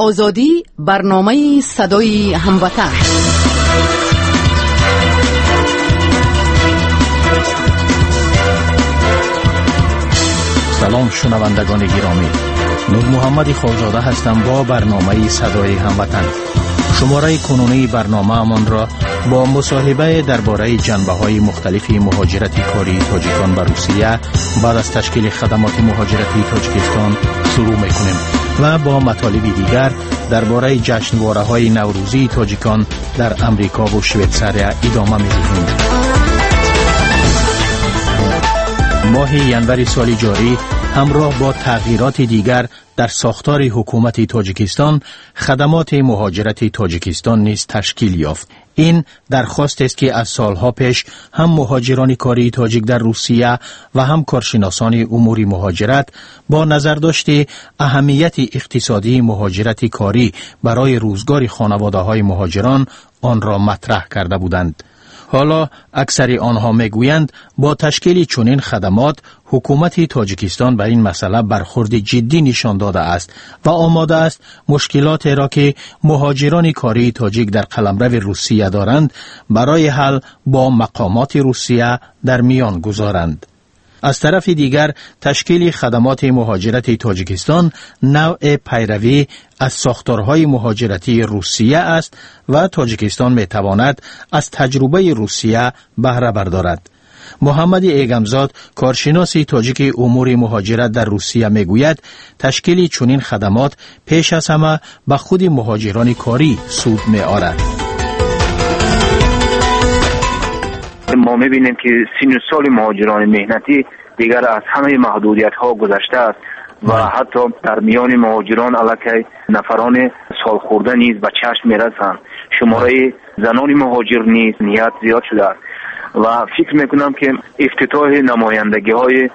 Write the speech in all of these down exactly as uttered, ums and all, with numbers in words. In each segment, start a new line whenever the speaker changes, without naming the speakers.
آزادی، برنامه صدای هموطن.
سلام شنوندگان گرامی، نور محمد خواجاده هستم با برنامه صدای هموطن. شماره کنونی برنامه امان را با مصاحبه درباره جنبه‌های مختلف مهاجرت کاری تاجیکان به روسیه بعد از تشکیل خدمات مهاجرتی تاجیکستان شروع می‌کنیم و با مطالب دیگر درباره جشنواره‌های نوروزی تاجیکان در امریکا و شویتزاریا ادامه می‌دهیم. ماه ینور سال جاری همراه با تغییرات دیگر در ساختار حکومت تاجیکستان خدمات مهاجرت تاجیکستان نیز تشکیل یافت. این درخواست است که از سالها پیش هم مهاجران کاری تاجیک در روسیه و هم کارشناسان امور مهاجرت با نظر داشته اهمیت اقتصادی مهاجرت کاری برای روزگار خانواده‌های مهاجران آن را مطرح کرده بودند. حالا اکثر آنها میگویند با تشکیل چنین خدمات حکومت تاجیکستان به این مسئله برخورد جدی نشان داده است و آماده است مشکلات را که مهاجران کاری تاجیک در قلمرو روسیه دارند برای حل با مقامات روسیه در میان گذارند. از طرف دیگر تشکیل خدمات مهاجرت تاجیکستان نوع پیروی از ساختارهای مهاجرتی روسیه است و تاجیکستان می تواند از تجربه روسیه بهره بردارد. محمد ایگمزاد، کارشناس تاجیک امور مهاجرت در روسیه میگوید تشکیل چنین خدمات پیش از همه به خود مهاجران کاری سود می آرد.
ما می‌بینیم که سن و سال مهاجران مهنتی دیگر از همه محدودیت ها گذشته است و حتی در میان مهاجران علاکه نفران سال خورده نیز به چشم میرسند. شماره زنان مهاجر نیز نیت زیاد شده است و فکر میکنم که افتتاح نمایندگی های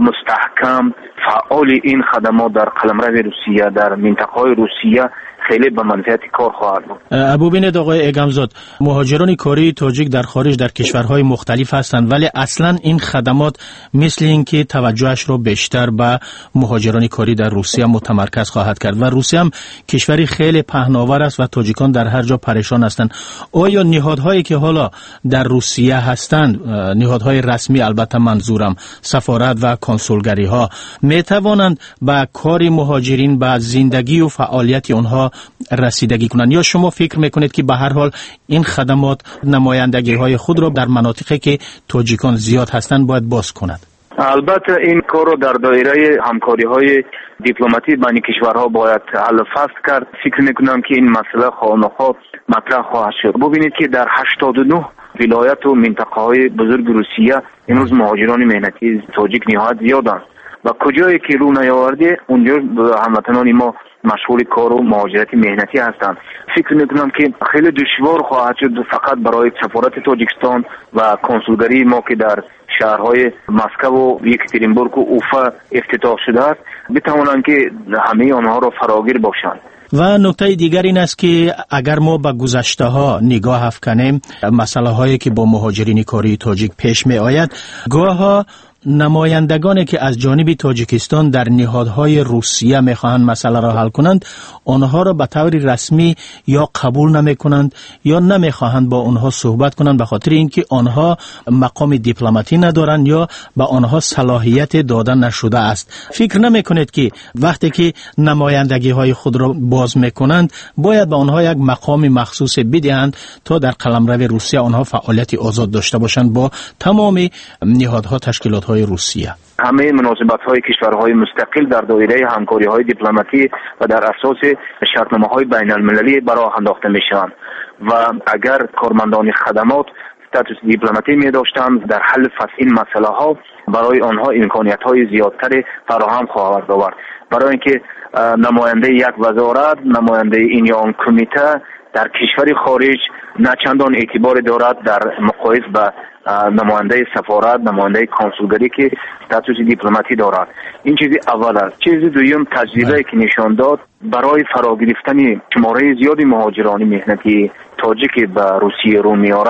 مستحکم فعال این خدمات در قلمرو روسیه در منطقه های روسیه خیلی به منفعت کار خواهد بود.
ابو بینید آقای ایگمزاد، مهاجران کاری تاجیک در خارج در کشورهای مختلف هستند ولی اصلا این خدمات مثل اینکه توجهش را بیشتر به مهاجران کاری در روسیه متمرکز خواهد کرد و روسیه هم کشوری خیلی پهناور است و تاجیکان در هر جا پریشان هستند. آیا نهادهایی که حالا در روسیه هستند، نهادهای رسمی البته منظورم سفارت و کنسولگری ها، می توانند به کار مهاجرین به زندگی و فعالیت آنها رسیدگی کنند یا شما فکر میکنید که به هر حال این خدمات نمایندگی های خود را در مناطقی که تاجیکان زیاد هستند باید باز کند؟
البته این کار رو در دایره همکاری های دیپلماتی بین کشورها باید حل فصل کرد. فکر میکنم که این مسئله خواهد مطرح خواهد شد. ببینید که در هشتاد و نه ولایت و منطقه های بزرگ روسیه امروز مهاجران مهنتی تاجیک نهایت زیادند و کجایی که رو نیاورده اونجا هموطنان ما مشغول کار و مهاجرت مهنتی هستند. فکر میکنم که خیلی دشوار خواهد شد فقط برای سفارت تاجیکستان و کنسولگری ما که در شهرهای مسکو و یکاترینبورگ و اوفا افتتاح شده است بتوانند که همه آنها را فراگیر باشند.
و نکته دیگر این است که اگر ما به گذشته ها نگاه افکنیم، مسئله هایی که با مهاجرین کاری تاجیک پیش می آید، گاه ها نمایندگانی که از جانب تاجیکستان در نهادهای روسیه میخواهند مسئله را حل کنند آنها را به طور رسمی یا قبول نمی کنند یا نمیخواهند با آنها صحبت کنند به خاطر اینکه آنها مقام دیپلماتی ندارند یا به آنها صلاحیت داده نشده است. فکر نمی کنید که وقتی که نمایندگی های خود را باز میکنند باید به آنها یک مقام مخصوص بدهند تا در قلمرو روسیه آنها فعالیت آزاد داشته باشند با تمام نهادها تشکیلات های روسیه؟
همه مناسبت های کشورهای مستقل در دایره همکاری های دیپلماتی و در اساس شرطنامه های بین المللی برای انداخته می شوند و اگر کارمندان خدمات استاتوس دیپلماتی می داشتند در حل فصل این مسئله ها برای آنها امکانیت های زیادتر فراهم خواهد آورد. برای اینکه نماینده یک وزارت، نماینده این یا آن کمیته در کشور خارج نه چندان اعتبار دارد در مقایسه با نماینده سفارت، نماینده کنسولگری که استاتوس دیپلماتی دارد. این چیزی اول است. چیز دوم تجربه که نشان داد برای فرا گرفتن شماره زیادی مهاجران مهنتی تاجیک به روسیه رو میارند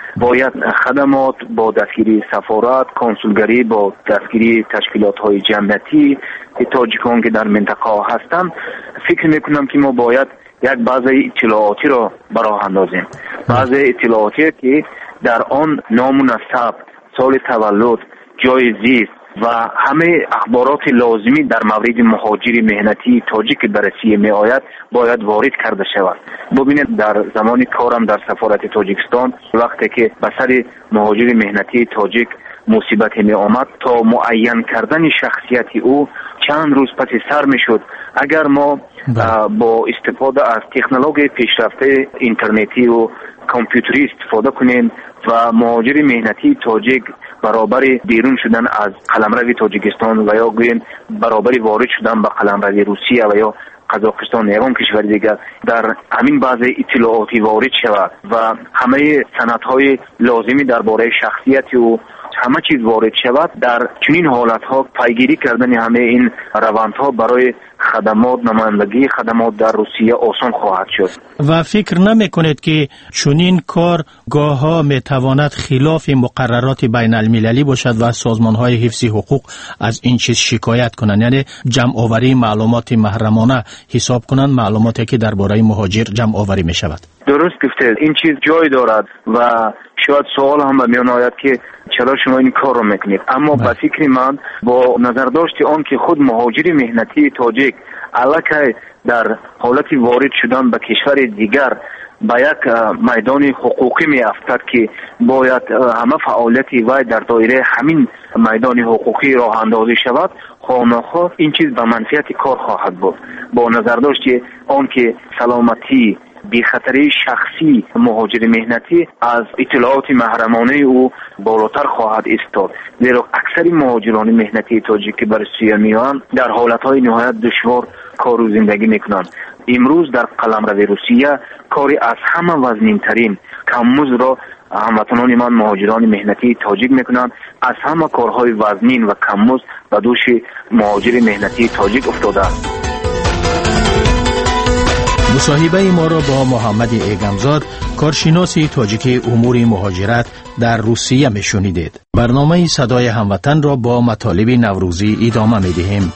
باید خدمات با دستگیری سفارت، کنسولگری با دستگیری تشکیلات‌های جمعیتی تاجیکان که در منطقه هستند، فکر میکنم که ما باید یک بعضی اطلاعاتی را براه اندازیم. بعضی اطلاعاتی که در آن نام و نسب، سال تولد، جای زیست و همه اخبارات لازمی در مورد مهاجر مهنتی تاجیک که به روسیه می آید باید وارد کرده شود. ببینید در زمان کارم در سفارت تاجیکستان وقتی که به سر مهاجر مهنتی تاجیک مصیبت می آمد، تا معین کردن شخصیت او چند روز پس سر می شد. اگر ما با استفاده از تکنولوژی پیشرفته اینترنتی و کامپیوتری استفاده کنیم و مهاجر مهنتی تاجیک برابر بیرون شدن از قلمرو تاجیکستان و یا گویم برابر وارد شدن به قلمرو روسیه و یا قزاقستان یا اون کشور دیگر در همین بعض اطلاعاتی وارد شود و همه سندهای لازمی درباره شخصیت و همه چیز وارد شود، در چنین حالتها پیگیری کردن همه این روندها برای خدمات نمایندگی خدمات در روسیه آسان خواهد شد.
و فکر نمی کنید که چنین کار گاه ها می تواند خلاف مقررات بین المللی باشد و سازمان های حفظ حقوق از این چیز شکایت کنند، یعنی جمع آوری معلومات محرمانه حساب کنند معلوماتی که درباره مهاجر جمع آوری می شود؟
درست گفتید، این چیز جای دارد و شاید سوال هم به میان آید که چرا شما این کار رو میکنید، اما به فکر من با نظر داشت آن که خود مهاجر مهنتی تاجیک الکی در حالت وارد شدن به کشور دیگر به یک میدان حقوقی می افتد که باید همه فعالیت وی در دایره همین میدان حقوقی راه اندازی شود، خامخا این چیز به منفعت کار خواهد بود. با نظر داشت آن که سلامتی بی خطری شخصی مهاجر مهنتی از اطلاعات محرمانه او بالاتر خواهد ایستاد، زیرا اکثر مهاجران مهنتی تاجیک که بر روسیه میآیند در حالتهای نهایت دشوار کار و زندگی میکنند. امروز در قلمرو روسیه کاری از همه وزنینترین کم‌مزد را هموطنان من مهاجران مهنتی تاجیک میکنند. از همه کارهای وزنین و کم‌مزد به دوش مهاجر مهنتی تاجیک افتاده است.
مصاحبه ما را با محمد ایگمزاد، کارشناس تاجیک امور مهاجرت در روسیه میشنیدید. برنامه صدای هموطن را با مطالب نوروزی ادامه میدهیم.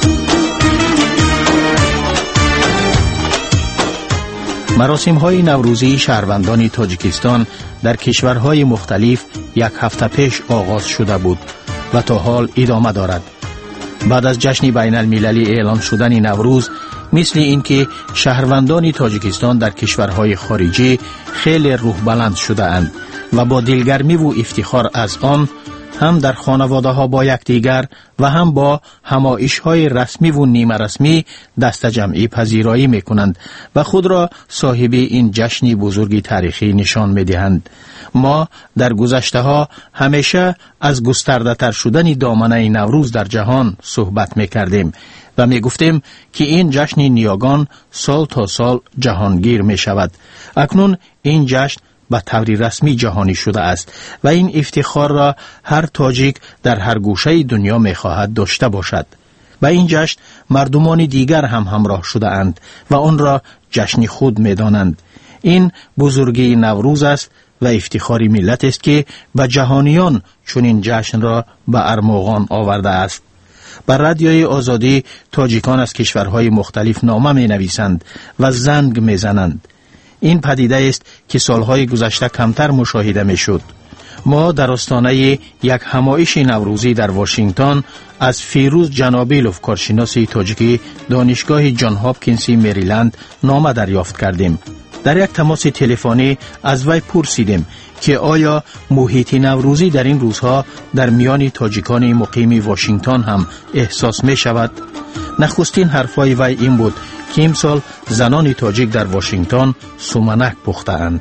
مراسم‌های نوروزی شهروندان تاجیکستان در کشورهای مختلف یک هفته پیش آغاز شده بود و تا حال ادامه دارد. بعد از جشن بین المللی اعلان شدن نوروز، مثل اینکه شهروندان تاجیکستان در کشورهای خارجی خیلی روح بلند شده اند و با دلگرمی و افتخار از آن هم در خانواده ها با یکدیگر و هم با همایش های رسمی و نیمه رسمی دست جمعی پذیرایی می کنند و خود را صاحب این جشن بزرگی تاریخی نشان می دهند. ما در گذشته ها همیشه از گسترده تر شدن دامنه نوروز در جهان صحبت می کردیم و می گفتیم که این جشن نیاگان سال تا سال جهانگیر می شود. اکنون این جشن به طور رسمی جهانی شده است و این افتخار را هر تاجیک در هر گوشه دنیا می خواهد داشته باشد. و این جشن مردمان دیگر هم همراه شده اند و آن را جشن خود می دانند. این بزرگی نوروز است و افتخار ملت است که به جهانیان چون این جشن را به ارمغان آورده است. بر رادیوی آزادی تاجیکان از کشورهای مختلف نامه می نویسند و زنگ می زنند. این پدیده است که سالهای گذشته کمتر مشاهده می شد. ما در آستانه یک همایش نوروزی در واشنگتن از فیروز جنابیلوف، کارشناس تاجیکی دانشگاه جان هاپکینسی مریلند، نامه دریافت کردیم. در یک تماس تلفنی از وی پرسیدیم که آیا محیط نوروزی در این روزها در میان تاجیکان مقیم واشنگتن هم احساس می شود؟ نخستین حرفای وی این بود که امسال زنان تاجیک در واشنگتن سومنک پخته اند.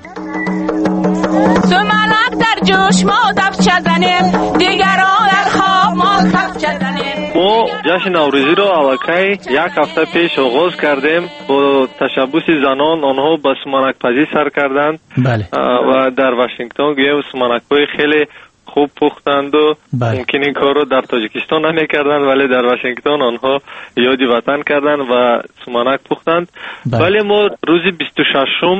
سومنک در جوش ما دفت زنیم، دیگران در خواب ما دفت زنیم.
ما جشن نوروزی را الکی یک هفته پیش آغاز کردیم با تشبوس زنان. آنها به سومنک پزی سر کردند.
بله.
و در واشنگتن گویا سومنک های خیلی خوب پختند و بله. ممکن این کار رو در تاجیکستان نمی کردند ولی در واشنگتن آنها یادی وطن کردند و سومنک پختند. بله. ولی ما روز بیست و ششم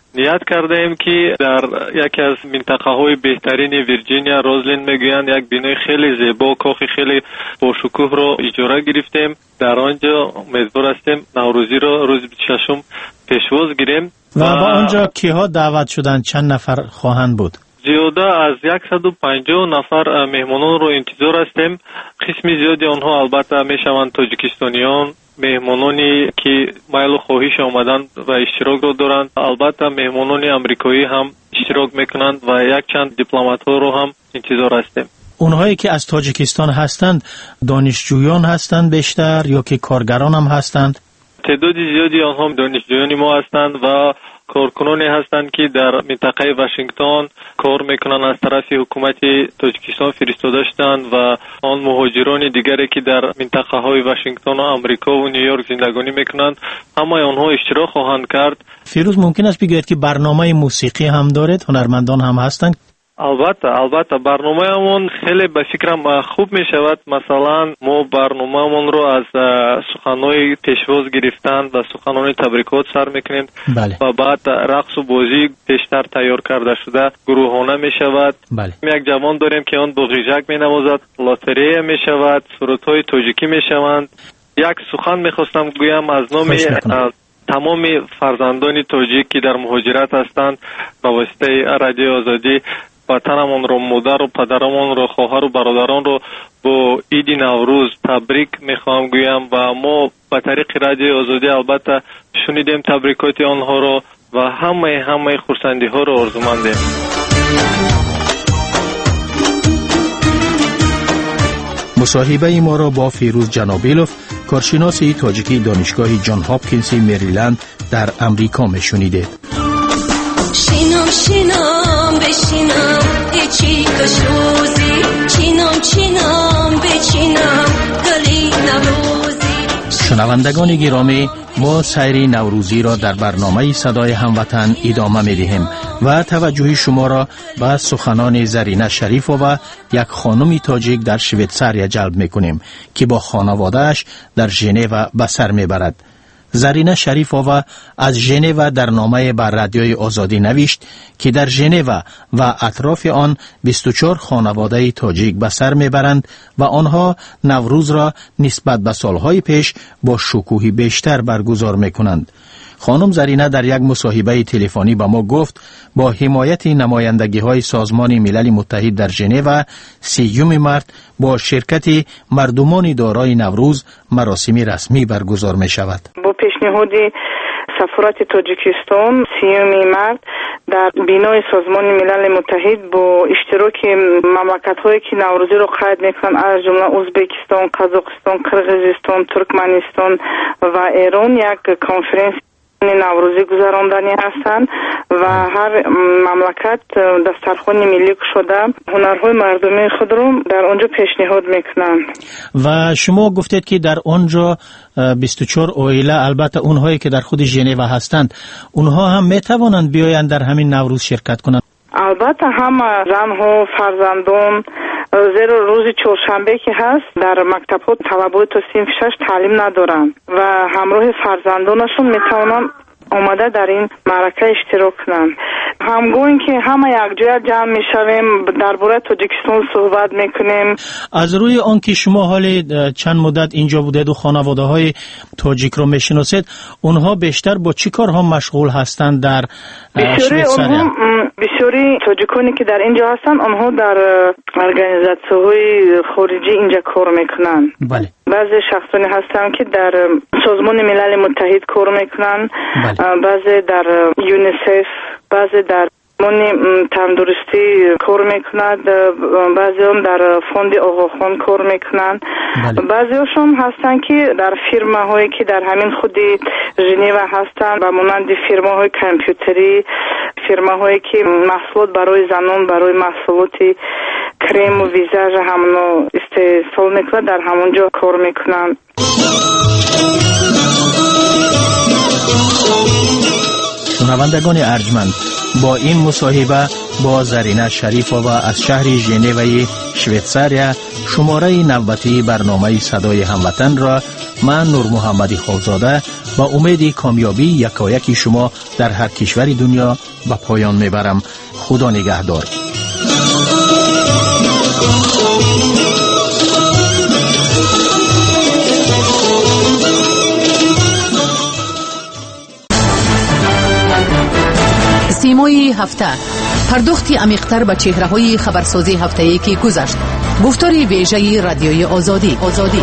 نیت کرده ایم که در یکی از منطقه های بهترین ویرجینیا روزلند میگویند یک بینای خیلی زیبا، کاخ خیلی باشکوه رو اجاره گرفتیم. در آنجا امیدوار هستیم نوروزی رو روز بیست و ششم پیشواز گیریم.
و با آنجا کیها دعوت شدن؟ چند نفر خواهند بود؟
زیاده از صد و پنجاه نفر مهمانان رو انتظار هستیم. قسم زیادی آنها البته میشوند تاجیکستانیان، مهمانانی که میل و خواهش آمدن و اشتراک رو دارند. البته مهمانان امریکایی هم اشتراک میکنند و یک چند دیپلمات ها رو هم انتظار هستیم.
اونهایی که از تاجیکستان هستند دانشجویان هستند بیشتر یا که کارگران هم هستند؟
تعداد زیادی آنها دانشجویان ما هستند و کارکنانی هستند که در منطقه واشنگتن کار میکنند، از طرف حکومت تاجیکستان فرستاده شدند و آن مهاجران دیگری که در منطقه های واشنگتن و امریکا و نیویورک زندگانی میکنند همه آنها اشتراک خواهند کرد.
فیروز، ممکن است بگویید که برنامه موسیقی هم دارید؟ هنرمندان هم هستند؟
البته البته برنامه‌مون خیلی به فکرم خوب می شود. مثلا ما برنامه‌مون رو از سخن‌های پیشواز گرفتن و سخنان تبریکات سر میکنیم.
بله.
و بعد رقص و بازی بیشتر تیار کرده شده گروهانه می شود.
بله.
یک جوان داریم که آن با غیژک می نوازد، لاتری می شود، سرودهای تاجیکی می شوند. یک سخن میخواستم گویم از نام تمام فرزندان تاجیک که در مهاجرت هستند به واسطه رادیو آزادی وطنمون رو، مادر و پدرمون رو، خواهر و برادران رو با عید نوروز تبریک میخوام گویم و ما به طریق رادیو آزادی البته شنیدیم تبریکات آنها رو و همه همه خرسندی ها رو آرزومندیم.
مصاحبه ما را با فیروز جنابیلوف، کارشناس تاجیکی دانشگاه جان هاپکینز مریلند در امریکا میشنیدید.
شینم شینم بشینم ایچی کشوزی، چینم چینم بچینم گلی نوروزی.
شنوندگان گرامی، ما سیر نوروزی را در برنامه صدای هموطن ادامه می‌دهیم و توجه شما را به سخنان زرینه شریفو و یک خانم تاجیک در شویتساریا جلب می‌کنیم که با خانواده‌اش در ژنو به سر می‌برد. زرینه شریفووا از ژنو در نامه بر رادیوی آزادی نوشت که در ژنو و اطراف آن بیست و چهار خانواده تاجیک به سر میبرند و آنها نوروز را نسبت به سالهای پیش با شکوهی بیشتر برگزار میکنند. خانم زرینه در یک مصاحبه تلفنی به ما گفت با حمایت نمایندگی های سازمان ملل متحد در ژنو سیوم مارت با شرکت مردمان دارای نوروز مراسم رسمی برگزار می شود.
با پیشنهاد سفارت تاجیکستان سیوم مارت در بینای سازمان ملل متحد با اشتراک مملکت هایی که نوروزی را قید میکنند از جمله ازبکستان، قزاقستان، قرغیزستان، ترکمنستان و ایران یک کنفرانس نوروزی گذراندنی هستند و هر مملکت دسترخوان ملی شده هنرهای مردمی خود رو در آنجا پیشنهاد میکنند.
و شما گفتید که در آنجا بیست و چهار عائله، البته اونهایی که در خود ژنو هستند، اونها هم میتوانند بیایند در همین نوروز شرکت کنند؟
البته هم زنها، فرزندان، زیرا روز چهارشنبه که هست در مکتب ها طلبه تا صنف شش تعلیم ندارند و همراه فرزندانشون میتوانند آمده در این معرکه اشتراک کنند. همگوین که همه یک جای جمع میشویم درباره تاجیکستان صحبت میکنیم.
از روی آن که شما حال چند مدت اینجا بودید و خانواده های تاجیک رو میشناسید، اونها بیشتر با چی کارها مشغول هستند در شویتساریا؟
بسیاری تاجیکانی که در اینجا هستند آنها در ارگانیزاسیون‌های خارجی اینجا کار میکنند.
بله.
بعضی شخصانی هستند که در سازمان ملل متحد کار میکنند.
بله.
بعضی در یونیسف، بعضی در سازمان تندرستی کار میکنند، بعضی هم در فوند آقاخان کار میکنند. بله. بعضی هاشون هستند که در فرما هایی که در همین خودی ژنو هستند و مانند فرما های کامپیوتری، فرما هایی که محصولات برای زنان، برای محصولات کرم و ویزاژ همونو استفاده میکنند، در همونجا کار میکنند.
شنوندگان ارجمند، با این مصاحبه با زرینه شریفووا از شهر ژنو شویتساریا شماره نوبتی برنامه صدای هموطن را من نور محمدی خوزاده با امید کامیابی یکایک شما در هر کشور دنیا به پایان میبرم. خدا نگهدار.
سیمای هفته، پرداختی عمیق‌تر به چهره‌های خبرسازی هفته‌ای که گذشت. گفتار ویژه رادیوی آزادی. آزادی.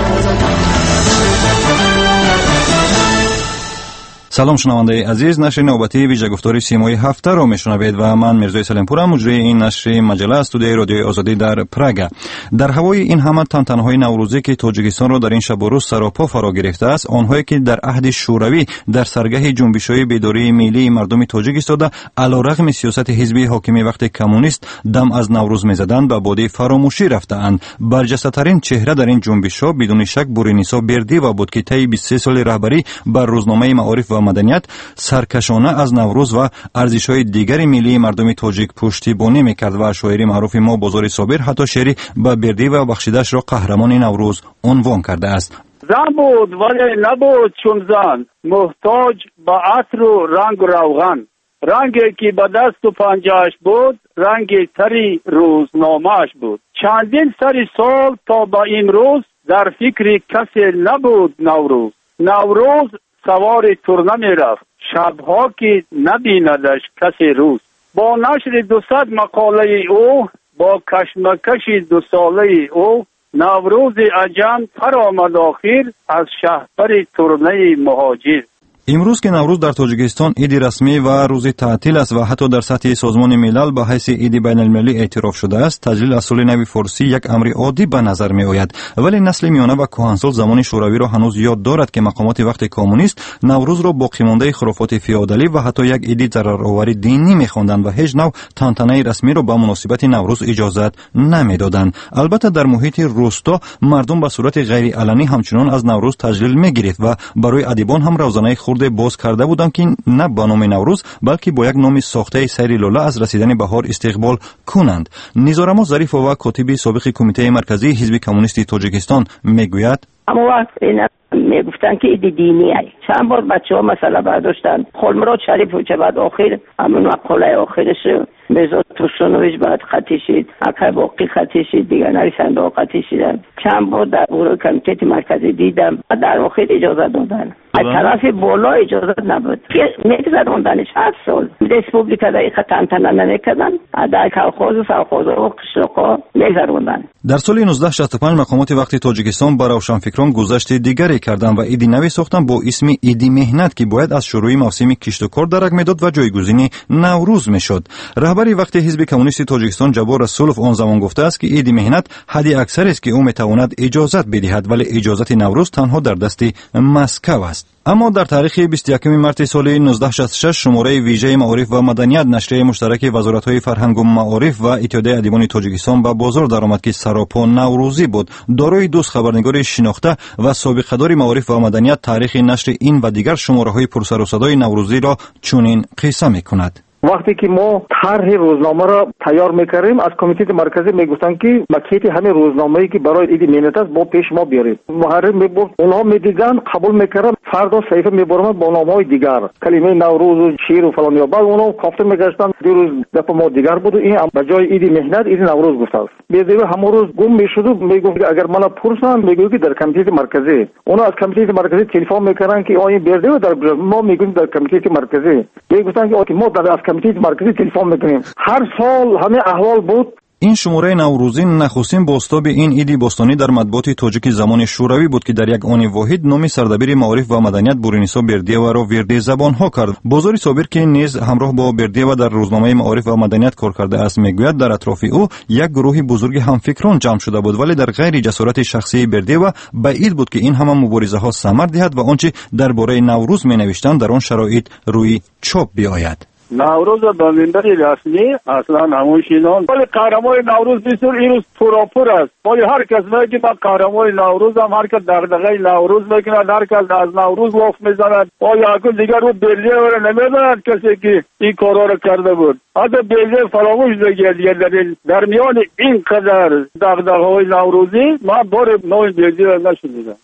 سلام شنونده عزیز، نشر نوبتی ویژه گفتار سیمای هفته رو میشنوید و من میرزا سلیمپور مجری این نشر مجله استودیوی رادیوی آزادی در پراگ. در هوای این همه تنتنهای نوروزی که تاجیکستان را در این شب و روز سراپا فرا گرفته است، آنهایی که در عهد شوروی در سرگه جنبش‌های بیداری ملی مردم تاجیک ایستاده علیرغم سیاست حزبی حاکم وقت کمونیست دم از نوروز میزدند و باده فراموشی رفته‌اند. برجسته‌ترین چهره در این جنبش‌ها بدون شک بورینیسا بردیوا بود که طی بیست و سه سال رهبری بر روزنامه معارف و مدنیت سرکشانه از نوروز و ارزش‌های دیگر ملی مردم تاجیک پشتیبانی می‌کرد و شاعری معروف ما بازار صابر حتی شعری به بردی و بخشیدش را قهرمان نوروز عنوان کرده است.
زن بود ولی نبود چون زن، محتاج به عطر و رنگ و روغن، رنگی که به دست و پنجه‌اش بود رنگ تری روزنامه‌اش بود. چندین سری سال تا به امروز در فکر کسی نبود نوروز. نوروز سوار ترنه می رفت، شبها که نبیندش کسی روز. با نشر دوصد مقاله او، با کشمکش دو ساله او، نوروز عجم پر آمد آخر از شهر ترنه مهاجر.
امروز که نوروز در تاجیکستان عید رسمی و روز تعطیل است و حتی در سطح سازمان ملل به حیث عید بین المللی اعتراف شده است، تجلیل از سال نو فارسی یک امر عادی به نظر می آید. ولی نسل میانه و کهنسال زمان شوروی را هنوز یاد دارد که مقامات وقت کمونیست نوروز را باقی مانده خرافات فئودالی و حتی یک عید ضررآوری دینی می‌خواندند و هیچ نوع تنتنه رسمی را به مناسبت نوروز اجازت نمیدادند. البته در محیط روستا مردم به صورت غیر علنی همچنان از نوروز تجلیل می‌گرفت و برای ادیبان هم روزانه باز کرده بودند که نه با نام نوروز بلکه با یک نام ساخته سری لاله از رسیدن بهار استقبال کنند. نیزارما ظریف و کاتب سابق کمیته مرکزی حزب کمونیست تاجیکستان میگوید
اما وقت اینا میگفتن که ایده دینی ای چند بار بچه ها مسئله برداشتن خلمرات شریف و چه بعد آخر همون مقاله آخرش میزاد توشنویش بعد خطی شید اکر باقی خطی شید دیگر نویسنده ها خطی شیدن. چند بار در گروه کمیته مرکزی دیدم در آخر اجازه دادن از طرف بالا اجازه نبود که میگذاروندنش هفت سال ریسپوبلیکا در ایخ تنتنه نمیکردن در کلخوز و سرخوز و قشرقا میگذاروندن.
در سال نوزده شصت و پنج مقامات وقت تاجیکستان با روشنفکران گذشت دیگری کردند و ایدی نوی ساختن با اسم ایدی مهنت که باید از شروع موسم کشت و کار درک میداد و جایگزین نوروز میشد. رهبری وقت حزب کمونیست تاجیکستان جبار رسولوف آن زمان گفته است که ایدی مهنت حدی اکثر است که او میتواند اجازت بدهد ولی اجازت نوروز تنها در دست مسکو است. اما در تاریخ بیست و یکم مارس سال نوزده شصت و شش شماره ویژه معارف و مدنیت نشریه مشترک وزارت‌های فرهنگ و معارف و اتحادیه ادیبان تاجیکستان به بازار درآمد که سراپا نوروزی بود. دارای دوست خبرنگار شناخته و سابقه‌دار معارف و مدنیت تاریخ نشر این و دیگر شماره‌های پرسر و صدای نوروزی را چنین قصه می‌کند.
وقتی که ما طرح روزنامه را تیار میکردیم از کمیته مرکزی میگفتن که مکیت همه روزنامه‌ای که برای عید مهنت است با پیش ما بیارید. محرر میگفت اونها میدیدن قبول میکردن فردا صحیفه میبرم با نامه‌های دیگر کلمه نوروز و شیر و فلان یا بعد اونها کافته میگشتن دو روز دفعه ما دیگر بود این به جای عید مهنت عید نوروز گفت است. بیادیو همون روز گم میشد و میگفت اگر منو پرسن میگه که در کمیته مرکزی اونها از کمیته مرکزی تلفن میکردن که آ این بیادیو در ما میگیم در کمیته مرکزی میگفتن که ما در کمیته مرکزی تلفن میکنیم. هر سال همه احوال بود.
این شماره نوروزی نخستین بازتاب این عید باستانی در مطبوعات تاجیک زمان شوروی بود که در یک آن واحد نام سردبیر معارف و مدنیت بورینیسا بردیوا را ورد زبان ها کرد. بازار صابر که نیز همراه با بردیوا در روزنامه معارف و مدنیت کار کرده است میگوید در اطراف او یک گروه بزرگ همفکران جمع شده بود ولی در غیر جسارت شخصی بردیوا بعید بود که این همه مبارزه ها ثمر دهد و آنچه درباره نوروز می نوشتند در آن شرایط روی چاپ بیاید.
نوروز به منبر رسمی اصلا همونشینان ولی قهرمان نوروز بسیار این روز پراپر است ولی هر کس میگه من قهرمان نوروز هم هر کس دغدغه نوروز میکنه هر کس از نوروز لاف میزنه و یکون دیگر رو بلیه و نمیداند کسی که این کارا رو کرده بود حتی بلیه فراموش نگه در در میان این قدر دغدغه های نوروزی من بار نوی بلیه نشنیدم.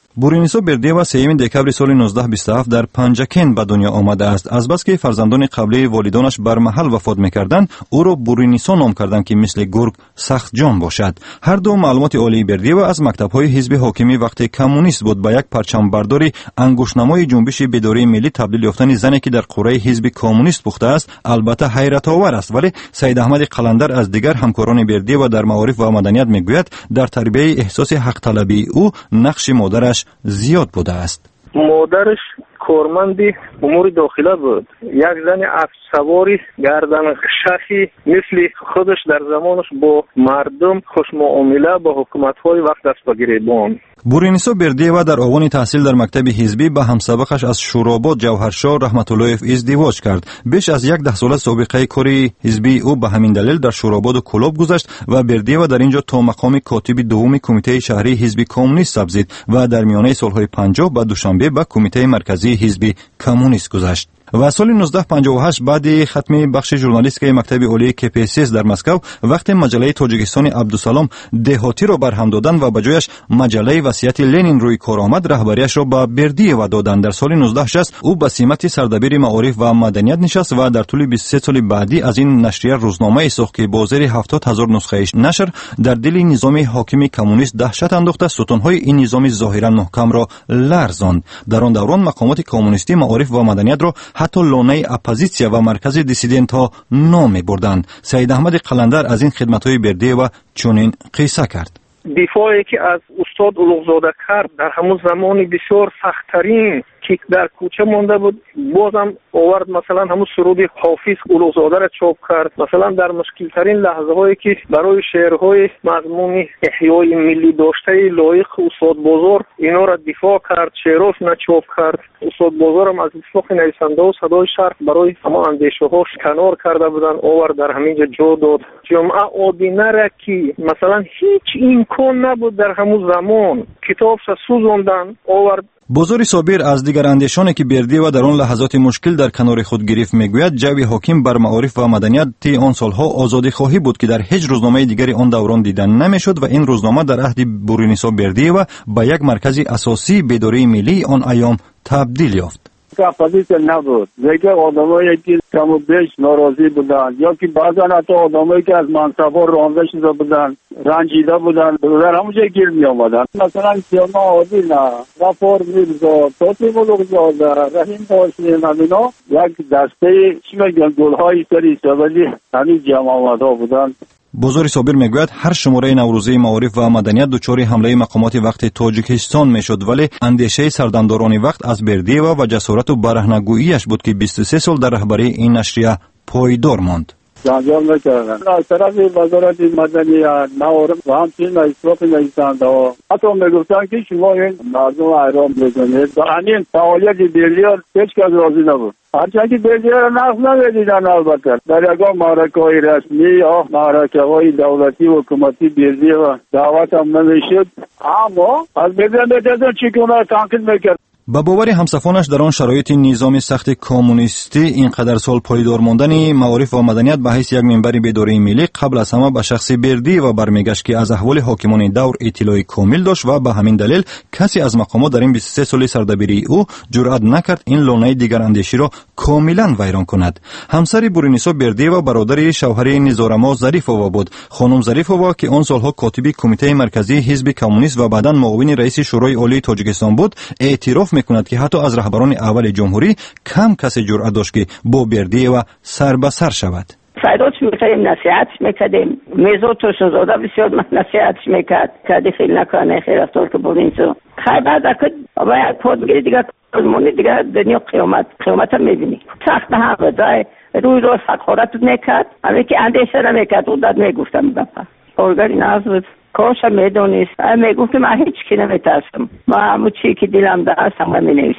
بورینیسو بردیوا سوم دکبر سال نوزده بیست و هفت در پنجکن به دنیا آمده است. از بس که فرزندان قبلی والدانش بر محل وفات می‌کردند، او را بورینیسو نام کردند که مثل گرگ سخت جان باشد. هر دو معلومات عالی بردیوا از مکتب‌های حزب حاکمی وقتی کمونیست بود به یک پرچم برداری انگشتنمای جنبش بیداری ملی تبدیل یافتن زنی که در قره حزب کمونیست پخته است البته حیرت آور است. ولی سید احمد قلندر از دیگر همکاران بردیوا در معارف و مدنیت میگوید در تربیت احساس حق طلبی او نقش مادرش زیاد بوده است.
مادرش کارمندی امور داخله بود، یک زن افسر سواری گردن شخی مثل خودش در زمانش با مردم خوش معامله با حکومت‌های وقت دست به گریبان.
بورینیسو بردیوا در آوان تحصیل در مکتب حزبی به همسابقش از شوراباد جوهرشاه رحمت الله ازدواج کرد. بیش از یک ده ساله سابقه کاری حزبی او به همین دلیل در شوراباد و کلوب گذشت و بردیوا در اینجا تا مقام کاتب دوم کمیته شهری حزب کمونیست سبزید و در میانه سالهای پنجاه به دوشنبه به کمیته مرکزی حزب کمونیست گذشت. و سال نوزده پنجاه و هشت بعد ختم بخش ژورنالیستیک مکتب عالی کی پی اس اس در مسکو وقتی مجله تاجیکستان عبدالسلام دهاتی را برهم دادند و به جایش مجله وصیت لنین روی کار آمد، رهبریش را به بردیوا دادند. در سال نوزده شصت او به سمت سردبیر معارف و مدنیت نشست و در طول بیست و سه سال بعدی از این نشریه روزنامه ساخت که با زیر هفتاد هزار نسخه نشر در دل نظام حاکم کمونیست دهشت انداخته ستونهای این نظام ظاهرا محکم را لرزاند. در آن دوران مقامات کمونیستی معارف و مدنیت را حتی لانه اپوزیسیا و مرکز دیسیدنت ها نام می‌بردند. سید احمد قلندر از این خدمت‌های بردیوا چنین قصه کرد.
دفاعی که از استاد اولوغزاده کرد در همون زمانی بسیار سخت‌ترین که در کوچه مانده بود، بازم آورد مثلا همون سرود حافظ اولوغزاده را چاپ کرد. مثلا در مشکل ترین لحظه هایی که برای شعرهای مضمون احیای ملی داشته لایق استاد بازار اینا را دفاع کرد، شعراش نچاپ کرد. استاد بازار هم از اتفاق نویسنده و صدای شرق برای همه اندیشه هاش کنار کرده بودن، آورد در همینجا جا داد. جمعه آدینه را که مثلا هیچ امکان نبود در همون زمان کتابش سوزاندن آورد.
بازار صابر از دیگر اندیشانی که بردیوا در آن لحظات مشکل در کنار خود گرفت میگوید جوی حاکم بر معارف و مدنیت آن سالها آزادی خواهی بود که در هیچ روزنامه دیگری آن دوران دیدن نمیشد و این روزنامه در عهد بورینیسو بردیوا به یک مرکز اساسی بیداری ملی آن ایام تبدیل یافت.
اپوزیسیا نبود، دیگه آدمایی که کم و بیش ناراضی بودن یا که بعضا حتی آدمایی که از منصب‌ها رانده شده بودن رنجیده بودن در همونجا گیر می آمدن. مثلا سیانا عادی نه غفار میرزا توتی اولوغزاده رحیم باشیم همینا یک دسته چی میگن گل‌های سری سولی همین جمع آمده بودن.
بازار صابر میگوید هر شماره نوروزی معارف و مدنیت دچار حمله مقامات وقت تاجیکستان میشد، ولی اندیشه سردمداران وقت از بردیوا و جسارت و برهنگوییش بود که بیست و سه سال در رهبری این نشریه پایدار ماند.
جانجام نکردن. از طرف وزارت مدنیت معارف و همچنین اصلاف نویسنده ها حتی میگفتن که شما این مردم ایران بزنید و همین فعالیت بردیوا هیچ کس راضی نبود. هرچند که بردیوا را نقض نمیدیدن البته در یکان معرکه های رسمی یا معرکه های دولتی و حکومتی بردیوا دعوت هم نمیشد، اما از بردیوا میدیدن چی که اونا تنقید میکرد.
با باور همسفانش در آن شرایط نظام سخت کمونیستی اینقدر سال پایدار ماندن معارف و مدنیت به حیث یک منبر بیداری ملی قبل از همه به شخص بردیوا برمیگشت که از احوال حاکمان دور اطلاع کامل داشت و به همین دلیل کسی از مقامات در این بیست و سه سال سردبیری او جرأت نکرد این لانه دیگر اندیشی را کاملا ویران کند. همسر بورینیسو بردیوا برادر شوهر نزارما ظریفووا بود. خانم ظریفووا که آن سالها کاتب کمیته مرکزی حزب کمونیست و بعداً معاون رئیس شورای عالی تاجیکستان بود، اعتراف میکند که حتی از رهبران اول جمهوری کم کسی جرأت داشت که با بردیوا سر به سر شود.
فریداش میکردیم نصیحتش میکردیم، میزو توشنزاده بسیار نصیحتش میکرد که فیل نکنه خیر رفتار که بورینیسو خیلی بعد اکد باید پادگیری دیگه کلمونی دیگه دنیا قیامت قیامت هم میبینی سخت هم بدای روی رو سخورت میکرد همه که اندیشه رو میکرد او داد میگفتم بپا اولگاری ناز بود کاش هم میدونیست میگفتم من هیچ کی نمیترسم، من همون چی که دلم دست هم می نویسم.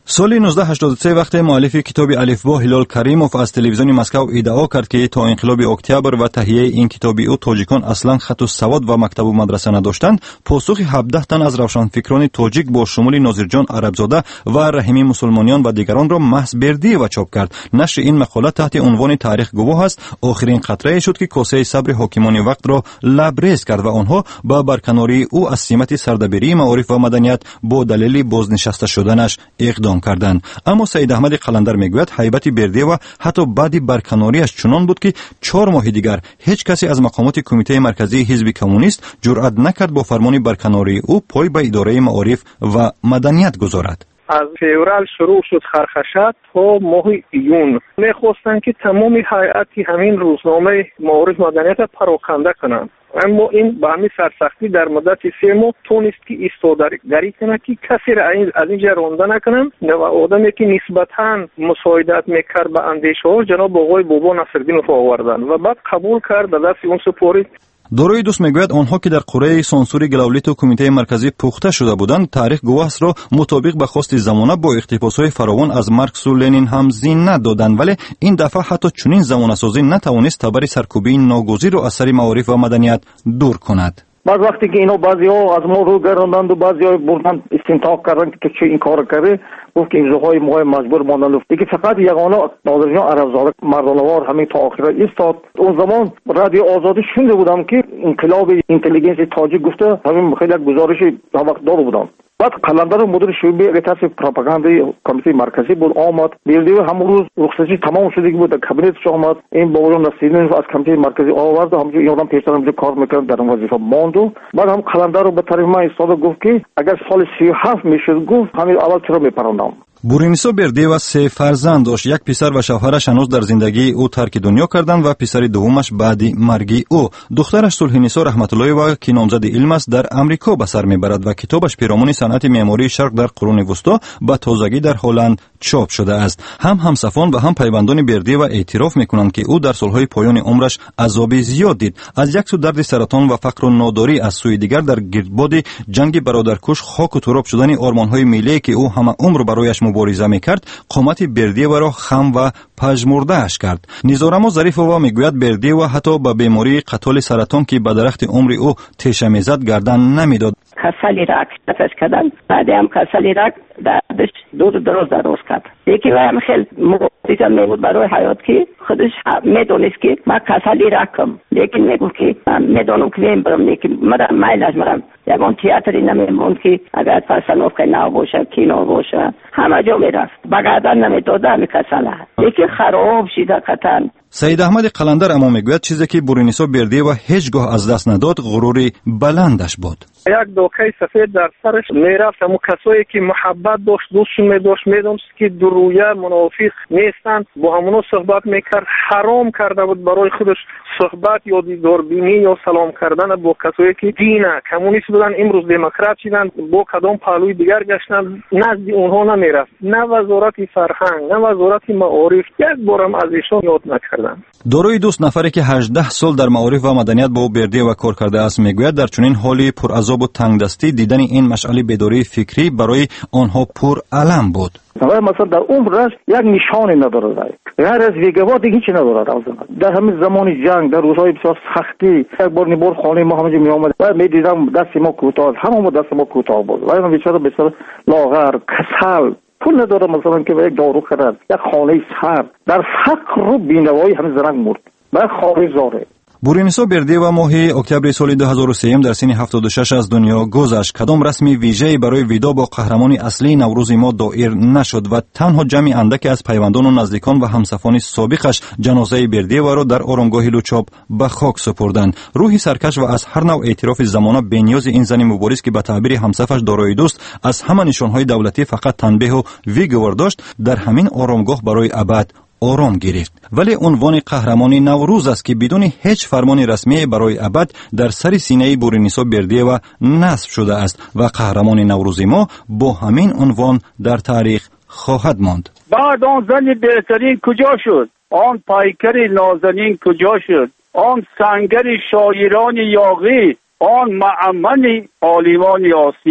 سال نوزده هشتاد و سه وقتی مؤلف کتاب الفبا هلال کریموف از تلویزیون مسکو ادعا کرد که تا انقلاب اکتبر و تهیه این کتاب او تاجیکان اصلا خط و سواد و مکتب و مدرسه نداشتند، پاسخ هفده تن از روشنفکران تاجیک با شمول ناظرجان عربزاده و رحیمی مسلمانیان و دیگران را محض بردی و چاپ کرد. نشر این مقاله تحت عنوان تاریخ گواه است آخرین قطره شد که کاسه صبر حاکمان وقت را لبریز کرد و آنها با برکناری او از سمت سردبیری معارف و مدنیت با دلیل بازنشسته شدنش اقدام کردند. اما سید احمد قلندر میگوید هیبت بردی و حتی بعد برکناریش چنان بود که چهار ماه دیگر هیچ کسی از مقامات کمیته مرکزی حزب کمونیست جرأت نکرد با فرمان برکناری او پای به اداره معارف و مدنیت گذارد.
از فوریه شروع شد خرخشات تا ماه ایون میخواستند که تمام هیئتی همین روزنامه معارف مدنیت پراکنده کنند، اما این با همین سرسختی در مدت سه ماه تونست که ایستادگری کنه که کسی را از اینجا رانده نکنن و آدمی که نسبتاً مساعدت میکرد به اندیشه ها جناب آقای بابا نصرالدینوف آوردن و بعد قبول کرد و دست اون سپرید.
داروی دوست میگوید آنها که در قره سانسور گلاولیت و کمیته مرکزی پخته شده بودند تاریخ گواه را مطابق به خواست زمانه با اقتباس‌های فراوان از مارکس و لنین هم زینت دادند، ولی این دفعه حتی چنین زمانه‌سازی نتوانست تبر سرکوبی ناگزیر را از سر معارف و مدنیت دور کند.
بعد وقتی که اینا بعضی‌ها از ما رو گرداندند و بعضی‌ها بردن استنتاق کردند که چه این کار کرده، گفت که امضاهای ما مجبور ماندن دیگه فقط یگانه ناظرجان عربزاده مردانوار همین تا آخر ایستاد. اون زمان رادیو آزادی شنیده بودم که انقلاب اینتلیجنس تاجیک گفته همین خیلی گزارش وقت داده بودم. بعد قلندر مدیر شعبه اطلاعات پروپاگاندا کمیته مرکزی بود آمد بیردیو همون روز رخصتی تمام شده بود در کابینتش آمد این بابا نصیرین از کمیته مرکزی آورد و همون یادم پیشتر همونجا کار میکرد در وظیفه ماند. بعد هم قلندر رو به طرف من ایستاد گفت که اگر سال سی و هفت میشد گفت همین اول چرا میپروندم.
بورینیسا بردی و سه فرزند داشت. یک پسر و شوهرش هنوز در زندگی او ترک دنیا کردند و پسر دومش بعد مرگ او. دخترش صلح‌نسا رحمت الله و که نامزد علم است در امریکا به سر میبرد و کتابش پیرامون صنعت معماری شرق در قرون وسطا به تازگی در هلند چاپ شده است. هم همسفان و هم پیوندان بردی و اعتراف میکنند که او در سالهای پایان عمرش عذاب زیاد دید. از یک سو درد سرطان و فقر و ناداری، از سوی دیگر در گردباد جنگ برادرکش خاک و تراب شدن آرمانهای ملی که او همه عمر برایش مبارزه میکرد، قامت بردیو را خم و پژمرده اش کرد. نیزارما ظریفова میگوید بردیو حتی به بیماری قتل سرطان که به درخت عمر او تیشه میزد گردن نمیداد.
کسلی رک نفس کردن، بعد هم کسلی رک دردش دور دراز دراز کرد. یکی و هم خیلی مبارزه میبود برای حیات که خودش میدونست که من کسلی رکم، لیکن میگو که من میدونم که ویم برم، لیکن مرم میلش مرم یکان تیاتری نمیمون که اگر پرسنوف که نو باشه کینو باشه همه جا میرفت بگردن نمیداده همی کسله لیکن خراب شیده کتن.
سید احمد قلندر اما میگوید چیزی که بورینیسا بردی و هیچگاه از دست نداد غروری بلندش بود.
یک دوکه سفید در سرش میرفت، اما کسایی که محبت داشت دوستشون میداشت میدونست که درویه منافق نیستن با همونو صحبت میکرد. حرام کرده بود برای خودش صحبت یا دیداربینی یا سلام کردن با کسایی که دینه کمونیست بودن امروز دموکرات شدن با کدام پهلوی دیگر گشتن، نزد اونها نمیرفت، نه وزارت فرهنگ نه وزارت معارف یک بارم از ایشان یاد نکردن.
داروی دوست نفری که هجده سال در معارف و مدنیت با بردی و کار کرده است میگوید در چنین حالی پر عذاب و تنگ دستی دیدن این مشعل بیداری فکری برای آنها پر علم بود.
مثلا در عمرش یک نشانی نداره، غیر از ویگوار دیگه هیچی نداره. در همین زمان جنگ در روزهای بسیار سختی یک بار نبار خانه ما همونجا می آمد و می دیدم دست ما کوتاه، همون دست ما کوتاه بود و من بیچاره بسیار لاغر کسل پول نداره مثلا که یک دارو خرد، یک خانه سر در فقر و بینوایی همین زرنگ مرد و خانه زاره.
بورینیسا بردی و ماه اکتبر سال دو هزار و سه در سن هفتاد و شش از دنیا گذشت. کدام رسمی ویژه‌ای برای ویدا با قهرمان اصلی نوروز ما دایر نشد و تنها جمع اندک از پیوندان و نزدیکان و همسفان سابقش جنازه بردی و را در آرامگاه لوچاب به خاک سپردند. روحی سرکش و از هر نوع اعتراف زمانه بنیاز این زن مبارز که به تعبیر همسفش دارای دوست از همه نشانهای دولتی فقط تنبیه و ویگوار داشت، در همین آرامگاه برای ابد آرام گرفت. ولی عنوان قهرمانی نوروز است که بدون هیچ فرمان رسمی برای ابد در سر سینه بورینیسا بردی و نصب شده است و قهرمان نوروز ما با همین عنوان در تاریخ خواهد ماند.
بعد آن زن بهترین کجا شد؟ آن پایکر نازنین کجا شد؟ آن سنگر شاعران یاغی، آن معمن عالمان یاسی.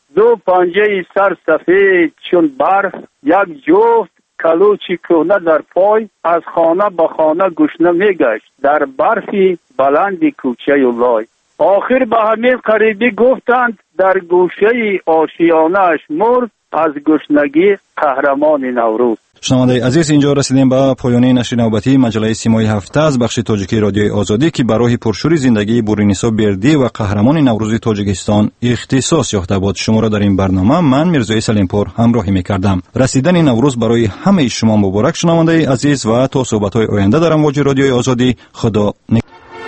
دو پنجه سر سفید چون برف، یک جفت کلوچی کهنه در پای، از خانه به خانه گشنه میگشت در برفی بلند کوچه لای. آخر به همین قریبی گفتند در گوشه آشیانه‌اش مرد، از گشنگی قهرمان نوروز.
شنوندگان عزیز، اینجا رسیدیم به پایان نشر نوبتی مجله سیمای هفته از بخش تاجیکی رادیوی آزادی که برای پرشوری زندگی بورینیسا بردی و قهرمان نوروز تاجیکستان اختصاص یافته بود. شما را در این برنامه من میرزای سلیمپور همراهی میکردم. رسیدن نوروز برای همه شما مبارک شنوندگان عزیز و تا صحبت‌های آینده در امواج رادیوی آزادی. خدا نگهدار.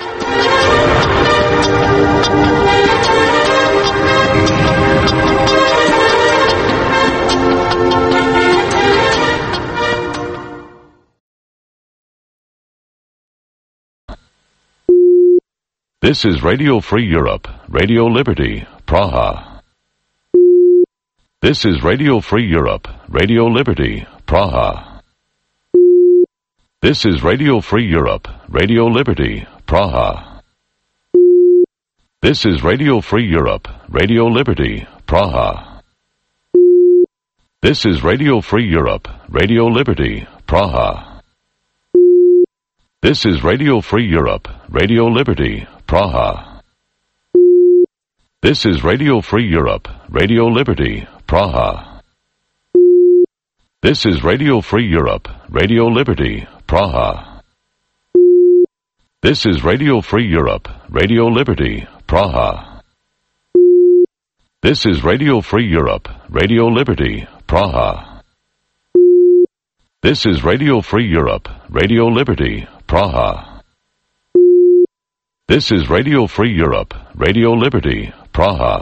This is Radio Free Europe, Radio Liberty, Praha. This is Radio Free Europe, Radio Liberty, Praha. This is Radio Free Europe, Radio Liberty, Praha. This is Radio Free Europe, Radio Liberty, Praha. This is Radio Free Europe, Radio Liberty, Praha. This is Radio Free Europe, Radio Liberty, Praha. This is Radio Free Europe, Radio Liberty, Praha. This is Radio Free Europe, Radio Liberty, Praha. This is Radio Free Europe, Radio Liberty, Praha. This is Radio Free Europe, Radio Liberty, Praha. This is Radio Free Europe, Radio Liberty, Praha. This is Radio Free Europe, Radio Liberty, Praha.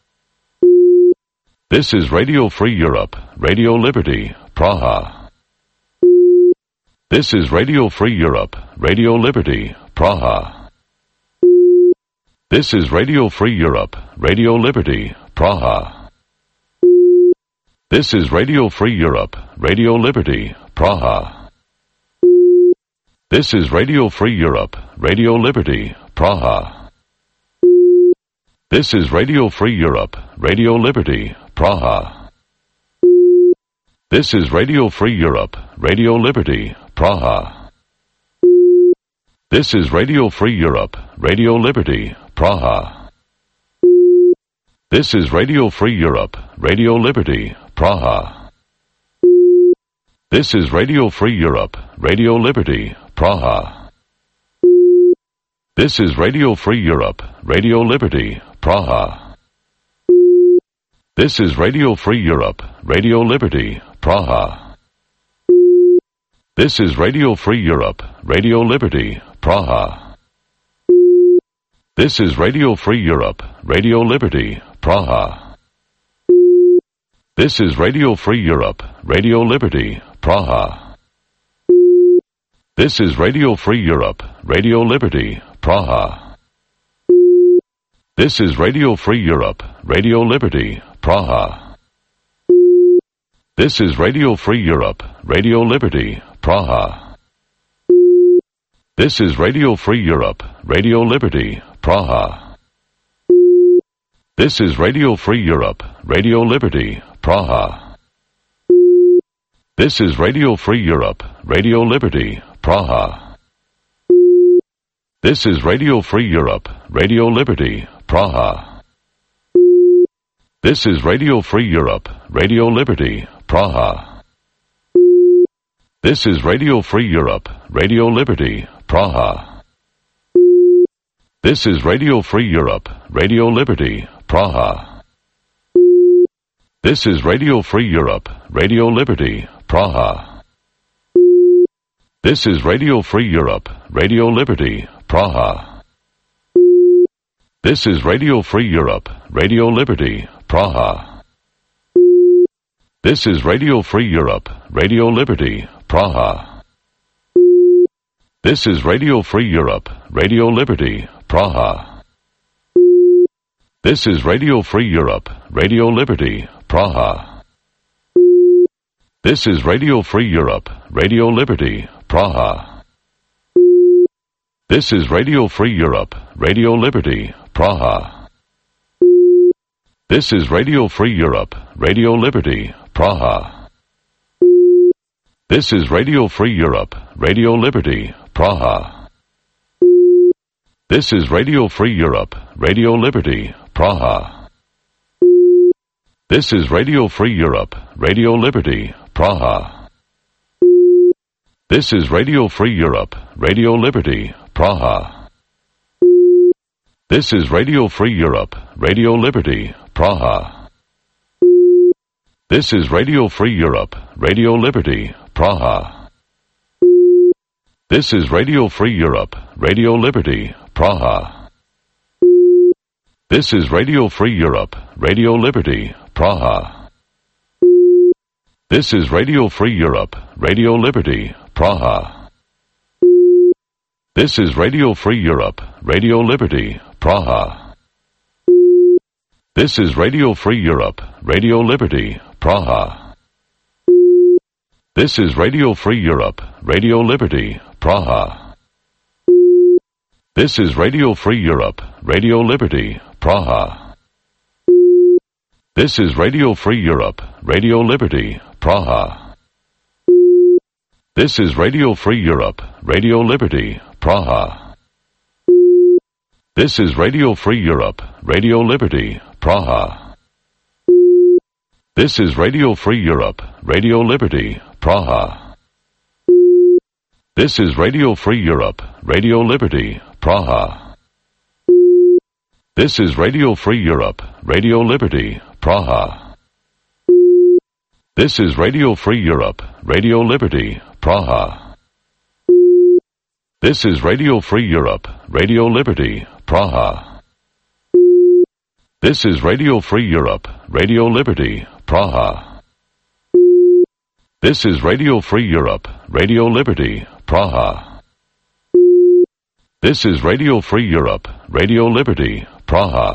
This is Radio Free Europe, Radio Liberty, Praha. This is Radio Free Europe, Radio Liberty, Praha. This is Radio Free Europe, Radio Liberty, Praha. This is Radio Free Europe, Radio Liberty, Praha. This is Radio Free Europe, Radio Liberty, Praha. This is Radio Free Europe, Radio Liberty, Praha. This is Radio Free Europe, Radio Liberty, Praha. This is Radio Free Europe, Radio Liberty, Praha. This is Radio Free Europe, Radio Liberty, Praha. This is Radio Free Europe, Radio Liberty, Praha. This is Radio Free Europe, Radio Liberty, Praha. This is Radio Free Europe, Radio Liberty, Praha. This is Radio Free Europe, Radio Liberty, Praha. This is Radio Free Europe, Radio Liberty, Praha. This is Radio Free Europe, Radio Liberty, Praha. This is Radio Free Europe, Radio Liberty, Praha. This is Radio Free Europe, Radio Liberty, Praha. This is Radio Free Europe, Radio Liberty, Praha. This is Radio Free Europe, Radio Liberty, Praha. This is Radio Free Europe, Radio Liberty, Praha. This is Radio Free Europe, Radio Liberty, Praha. This is Radio Free Europe, Radio Liberty, Praha. This is Radio Free Europe, Radio Liberty, Praha. This is Radio Free Europe, Radio Liberty, Praha. This is Radio Free Europe, Radio Liberty, Praha. This is Radio Free Europe, Radio Liberty, Praha. This is Radio Free Europe, Radio Liberty, Praha. This is Radio Free Europe, Radio Liberty, Praha. This is Radio Free Europe, Radio Liberty, Praha. This is Radio Free Europe, Radio Liberty, Praha. This is Radio Free Europe, Radio Liberty, Praha. This is Radio Free Europe, Radio Liberty, Praha. This is Radio Free Europe, Radio Liberty, Praha. This is Radio Free Europe, Radio Liberty, Praha. This is Radio Free Europe, Radio Liberty, Praha. This is Radio Free Europe, Radio Liberty, Praha. This is Radio Free Europe, Radio Liberty, Praha. This is Radio Free Europe, Radio Liberty, Praha. This is Radio Free Europe, Radio Liberty, Praha. This is Radio Free Europe, Radio Liberty, Praha. This is Radio Free Europe, Radio Liberty, Praha. This is Radio Free Europe, Radio Liberty, Praha. This is Radio Free Europe, Radio Liberty, Praha. This is Radio Free Europe, Radio Liberty, Praha. This is Radio Free Europe, Radio Liberty, Praha. This is Radio Free Europe, Radio Liberty, Praha. This is Radio Free Europe, Radio Liberty, Praha. This is Radio Free Europe, Radio Liberty, Praha. This is Radio Free Europe, Radio Liberty, Praha. This is Radio Free Europe, Radio Liberty, Praha. This is Radio Free Europe, Radio Liberty, Praha. This is Radio Free Europe, Radio Liberty, Praha. This is Radio Free Europe, Radio Liberty, Praha. This is Radio Free Europe, Radio Liberty, Praha. This is Radio Free Europe, Radio Liberty, Praha. This is Radio Free Europe, Radio Liberty, Praha. This is Radio Free Europe, Radio Liberty, Praha. This is Radio Free Europe, Radio Liberty, Praha.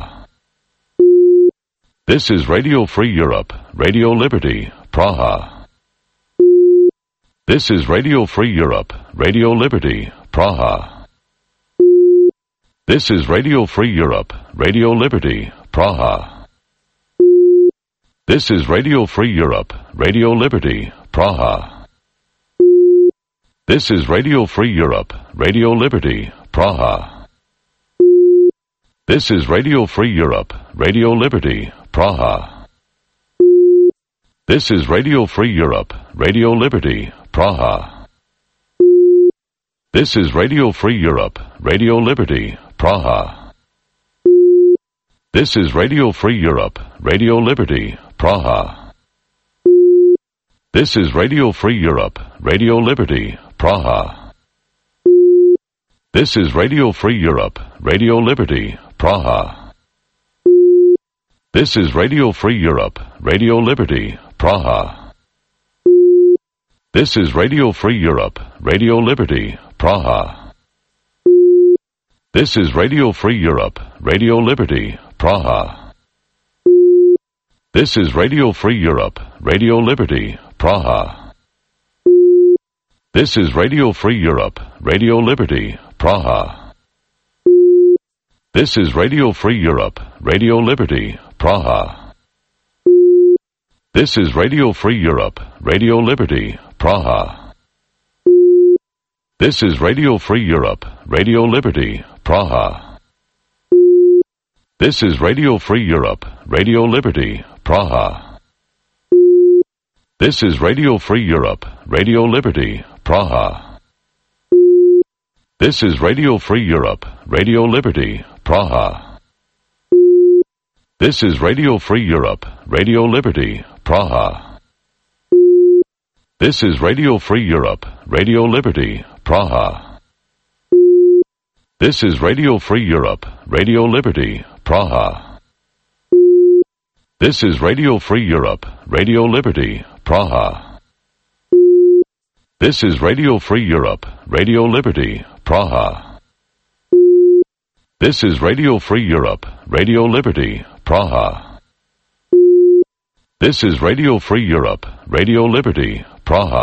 This is Radio Free Europe, Radio Liberty, Praha. This is Radio Free Europe, Radio Liberty, Praha. This is Radio Free Europe, Radio Liberty, Praha. This is Radio Free Europe, Radio Liberty, Praha. This is Radio Free Europe, Radio Liberty, Praha. This is Radio Free Europe, Radio Liberty, Praha. This is Radio Free Europe, Radio Liberty, Praha. This is Radio Free Europe, Radio Liberty, Praha. This is Radio Free Europe, Radio Liberty, Praha. This is Radio Free Europe, Radio Liberty, Praha. This is Radio Free Europe, Radio Liberty, Praha. This is Radio Free Europe, Radio Liberty, Praha. This is Radio Free Europe, Radio Liberty, Praha. This is Radio Free Europe, Radio Liberty, Praha. This is Radio Free Europe, Radio Liberty, Praha. This is Radio Free Europe, Radio Liberty, Praha. This is Radio Free Europe, Radio Liberty, Praha. This is Radio Free Europe, Radio Liberty, Praha. This is Radio Free Europe, Radio Liberty, Praha. This is Radio Free Europe, Radio Liberty, Praha. This is Radio Free Europe, Radio Liberty, Praha. This is Radio Free Europe, Radio Liberty, Praha. This is Radio Free Europe, Radio Liberty, Praha. This is Radio Free Europe, Radio Liberty, Praha. This is Radio Free Europe, Radio Liberty, Praha. This is Radio Free Europe, Radio Liberty, Praha. This is Radio Free Europe, Radio Liberty, Praha. This is Radio Free Europe, Radio Liberty, Praha. This is Radio Free Europe, Radio Liberty, Praha.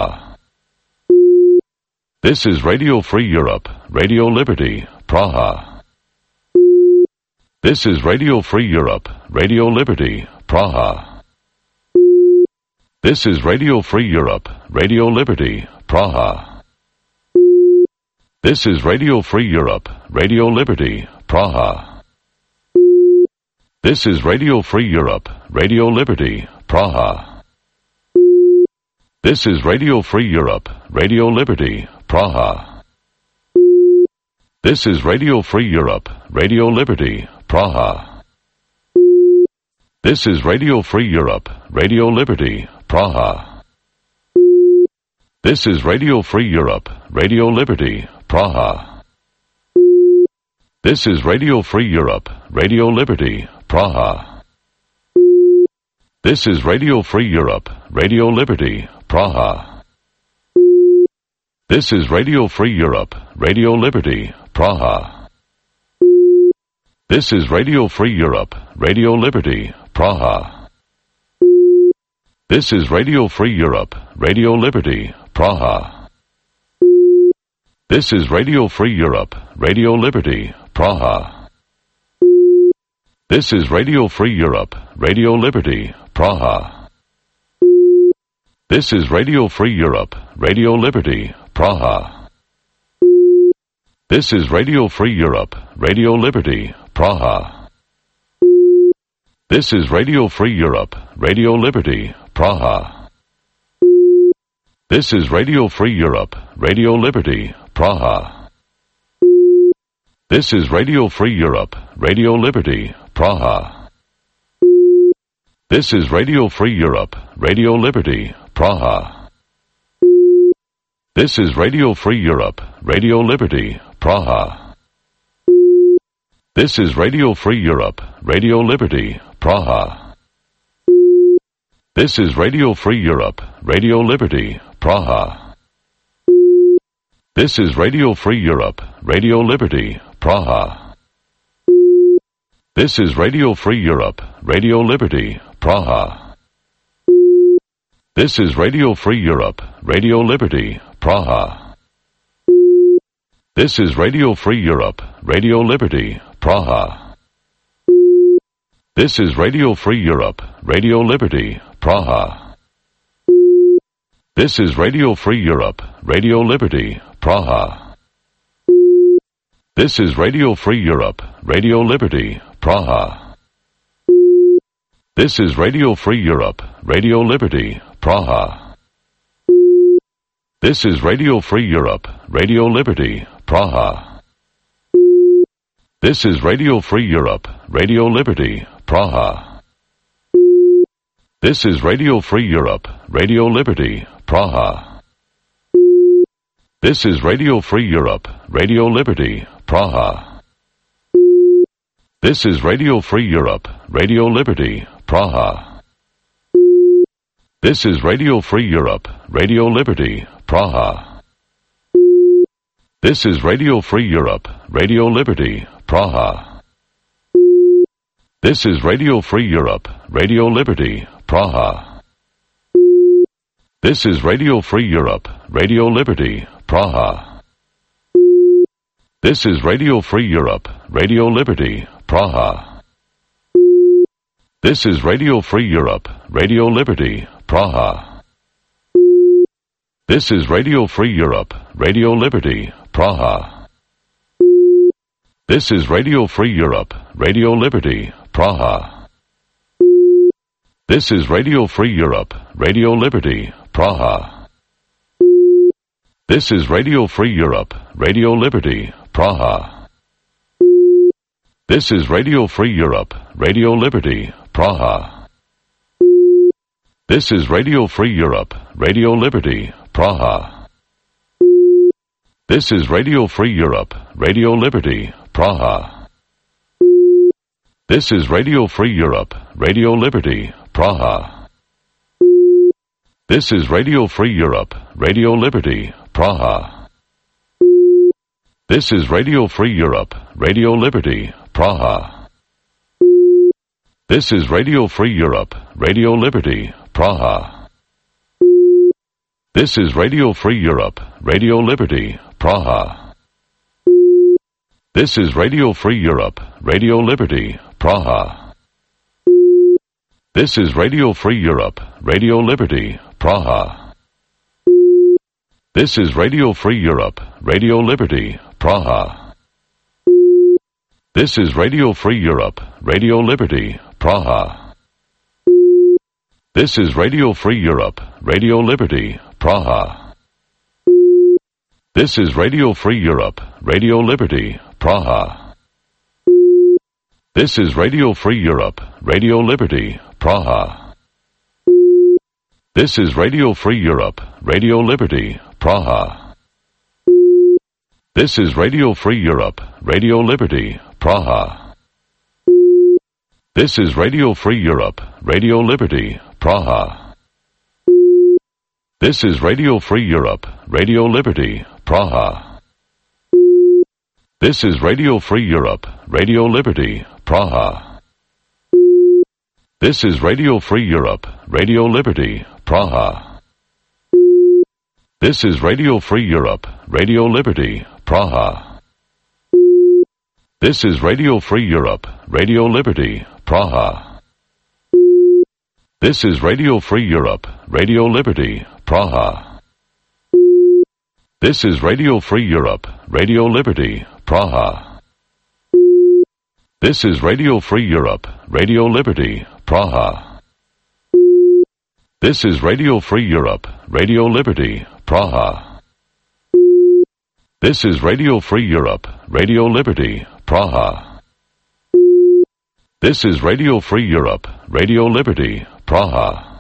This is Radio Free Europe, Radio Liberty, Praha. This is Radio Free Europe, Radio Liberty, Praha. This is Radio Free Europe, Radio Liberty, Praha. This is Radio Free Europe, Radio Liberty, Praha. This is Radio Free Europe, Radio Liberty, Praha. This is Radio Free Europe, Radio Liberty, Praha. This is Radio Free Europe, Radio Liberty, Praha. This is Radio Free Europe, Radio Liberty, Praha. This is Radio Free Europe, Radio Liberty, Praha. This is Radio Free Europe, Radio Liberty, Praha. This is Radio Free Europe, Radio Liberty, Praha. This is Radio Free Europe, Radio Liberty, Praha. This is Radio Free Europe, Radio Liberty, Praha. This is Radio Free Europe, Radio Liberty, Praha. This is Radio Free Europe, Radio Liberty, Praha. This is Radio Free Europe, Radio Liberty, Praha. This is Radio Free Europe, Radio Liberty, Praha. This is Radio Free Europe, Radio Liberty, Praha. This is Radio Free Europe, Radio Liberty, Praha. This is Radio Free Europe, Radio Liberty, Praha. This is Radio Free Europe, Radio Liberty, Praha. This is Radio Free Europe, Radio Liberty, Praha. This is Radio Free Europe, Radio Liberty, Praha. This is Radio Free Europe, Radio Liberty, Praha. This is Radio Free Europe, Radio Liberty, Praha. This is Radio Free Europe, Radio Liberty, Praha. This is Radio Free Europe, Radio Liberty, Praha. This is Radio Free Europe, Radio Liberty, Praha. This is Radio Free Europe, Radio Liberty, Praha. This is Radio Free Europe, Radio Liberty, Praha. This is Radio Free Europe, Radio Liberty, Praha. This is Radio Free Europe, Radio Liberty, Praha. This is Radio Free Europe, Radio Liberty, Praha. This is Radio Free Europe, Radio Liberty, Praha. This is Radio Free Europe, Radio Liberty, Praha. This is Radio Free Europe, Radio Liberty, Praha. This is Radio Free Europe, Radio Liberty, Praha. This is Radio Free Europe, Radio Liberty, Praha. This is Radio Free Europe, Radio Liberty, Praha. This is Radio Free Europe, Radio Liberty, Praha. This is Radio Free Europe, Radio Liberty, Praha. This is Radio Free Europe, Radio Liberty, Praha. This is Radio Free Europe, Radio Liberty, Praha. This is Radio Free Europe, Radio Liberty, Praha. This is Radio Free Europe, Radio Liberty, Praha. This is Radio Free Europe, Radio Liberty, Praha. This is Radio Free Europe, Radio Liberty, Praha. This is Radio Free Europe, Radio Liberty, Praha. This is Radio Free Europe, Radio Liberty, Praha. This is Radio Free Europe, Radio Liberty, Praha. This is Radio Free Europe, Radio Liberty, Praha. This is Radio Free Europe, Radio Liberty, Praha. This is Radio Free Europe, Radio Liberty, Praha. This is Radio Free Europe, Radio Liberty, Praha. This is Radio Free Europe, Radio Liberty, Praha. This is Radio Free Europe, Radio Liberty, Praha. This is Radio Free Europe, Radio Liberty, Praha. This is Radio Free Europe, Radio Liberty, Praha. This is Radio Free Europe, Radio Liberty, Praha. This is Radio Free Europe, Radio Liberty, Praha. This is Radio Free Europe, Radio Liberty, Praha. This is Radio Free Europe, Radio Liberty, Praha. This is Radio Free Europe, Radio Liberty, Praha. This is Radio Free Europe, Radio Liberty, Praha. This is Radio Free Europe, Radio Liberty, Praha. This is Radio Free Europe, Radio Liberty, Praha. This is Radio Free Europe, Radio Liberty, Praha. This is Radio Free Europe, Radio Liberty, Praha. This is Radio Free Europe, Radio Liberty, Praha. This is Radio Free Europe, Radio Liberty, Praha. This is Radio Free Europe, Radio Liberty, Praha. This is Radio Free Europe, Radio Liberty, Praha. This is Radio Free Europe, Radio Liberty, Praha. This is Radio Free Europe, Radio Liberty, Praha. This is Radio Free Europe, Radio Liberty, Praha. This is Radio Free Europe, Radio Liberty, Praha. This is Radio Free Europe, Radio Liberty, Praha.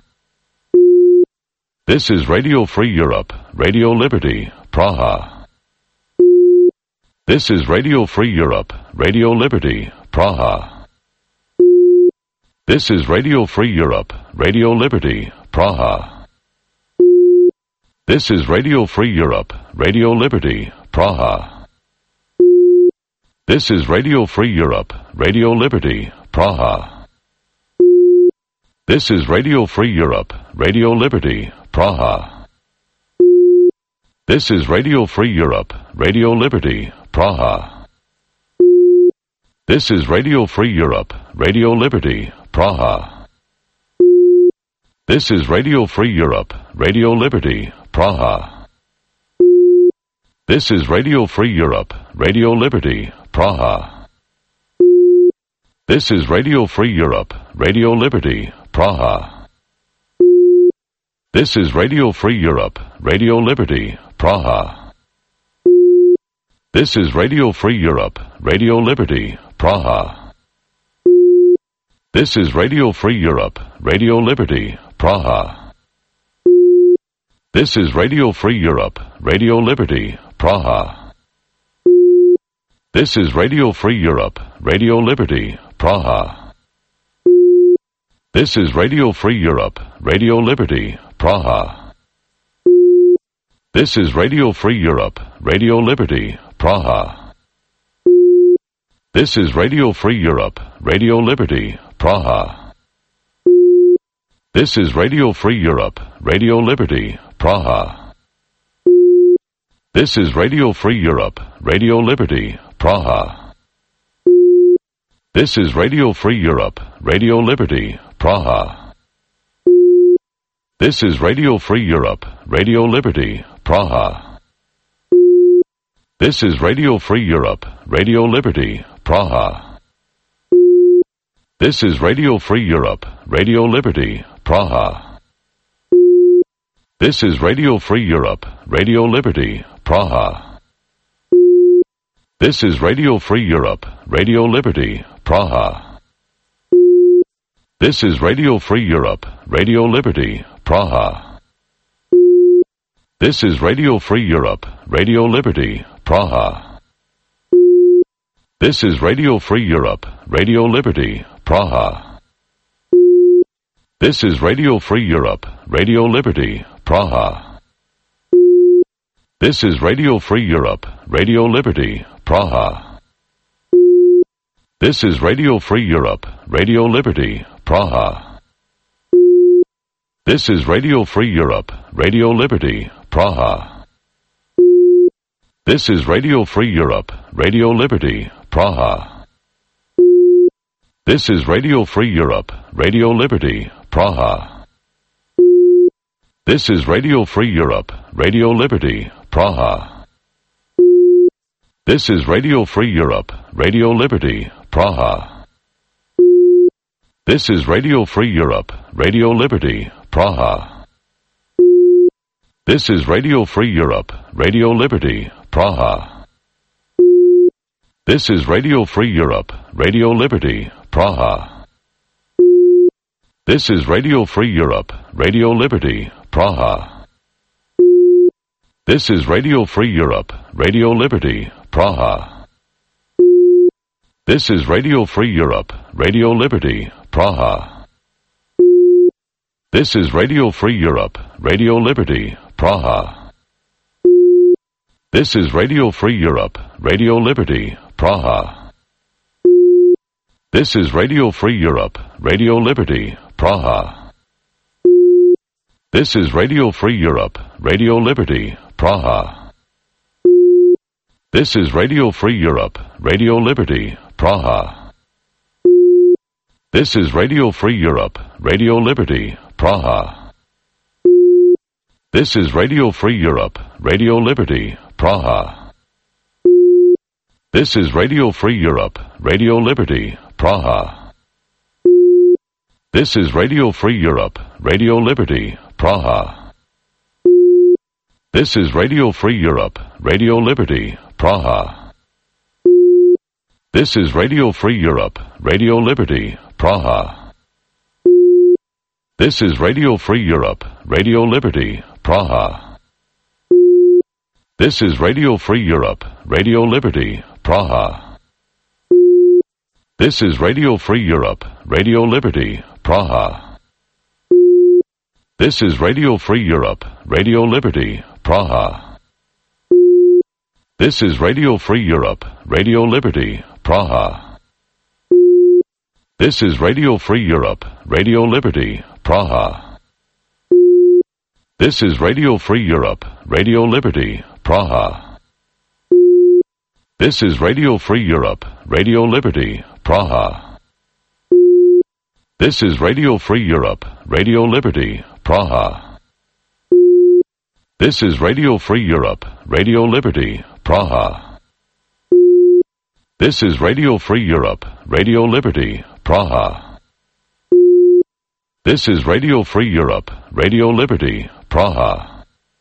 This is Radio Free Europe, Radio Liberty, Praha. This is Radio Free Europe, Radio Liberty, Praha. This is Radio Free Europe, Radio Liberty, Praha. This is Radio Free Europe, Radio Liberty, Praha. This is Radio Free Europe, Radio Liberty, Praha. This is Radio Free Europe, Radio Liberty, Praha. This is Radio Free Europe, Radio Liberty, Praha. This is Radio Free Europe, Radio Liberty, Praha. This is Radio Free Europe, Radio Liberty, Praha. This is Radio Free Europe, Radio Liberty, Praha. This is Radio Free Europe, Radio Liberty, Praha. This is Radio Free Europe, Radio Liberty, Praha. This is Radio Free Europe, Radio Liberty, Praha. This is Radio Free Europe, Radio Liberty, Praha. This is Radio Free Europe, Radio Liberty, Praha. This is Radio Free Europe, Radio Liberty, Praha. This is Radio Free Europe, Radio Liberty, Praha. This is Radio Free Europe, Radio Liberty, Praha. This is Radio Free Europe, Radio Liberty, Praha. This is Radio Free Europe, Radio Liberty, Praha. This is Radio Free Europe, Radio Liberty, Praha. This is Radio Free Europe, Radio Liberty, Praha. This is Radio Free Europe, Radio Liberty, Praha. This is Radio Free Europe, Radio Liberty, Praha. This is Radio Free Europe, Radio Liberty, Praha. This is Radio Free Europe, Radio Liberty, Praha. This is Radio Free Europe, Radio Liberty, Praha. This is Radio Free Europe, Radio Liberty, Praha. This is Radio Free Europe, Radio Liberty, Praha. This is Radio Free Europe, Radio Liberty, Praha. This is Radio Free Europe, Radio Liberty, Praha. This is Radio Free Europe, Radio Liberty, Praha. This is Radio Free Europe, Radio Liberty, Praha. This is Radio Free Europe, Radio Liberty, Praha. This is Radio Free Europe, Radio Liberty, Praha. This is Radio Free Europe, Radio Liberty, Praha. This is Radio Free Europe, Radio Liberty, Praha. This is Radio Free Europe, Radio Liberty, Praha. This is Radio Free Europe, Radio Liberty, Praha. This is Radio Free Europe, Radio Liberty, Praha. This is Radio Free Europe, Radio Liberty, Praha. This is Radio Free Europe, Radio Liberty, Praha. This is Radio Free Europe, Radio Liberty, Praha. This is Radio Free Europe, Radio Liberty, Praha. This is Radio Free Europe, Radio Liberty, Praha. This is Radio Free Europe, Radio Liberty, Praha. This is Radio Free Europe, Radio Liberty, Praha. This is Radio Free Europe, Radio Liberty, Praha. This is Radio Free Europe, Radio Liberty, Praha. This is Radio Free Europe, Radio Liberty, Praha. This is Radio Free Europe, Radio Liberty, Praha. This is Radio Free Europe, Radio Liberty, Praha. This is Radio Free Europe, Radio Liberty, Praha. This is Radio Free Europe, Radio Liberty, Praha. This is Radio Free Europe, Radio Liberty, Praha. This is Radio Free Europe, Radio Liberty, Praha. This is Radio Free Europe, Radio Liberty, Praha. This is Radio Free Europe, Radio Liberty, Praha. This is Radio Free Europe, Radio Liberty, Praha. This is Radio Free Europe, Radio Liberty, Praha. This is Radio Free Europe, Radio Liberty, Praha. This is Radio Free Europe, Radio Liberty, Praha. This is Radio Free Europe, Radio Liberty, Praha. This is Radio Free Europe, Radio Liberty, Praha. This is Radio Free Europe, Radio Liberty, Praha. This is Radio Free Europe, Radio Liberty, Praha. This is Radio Free Europe, Radio Liberty, Praha.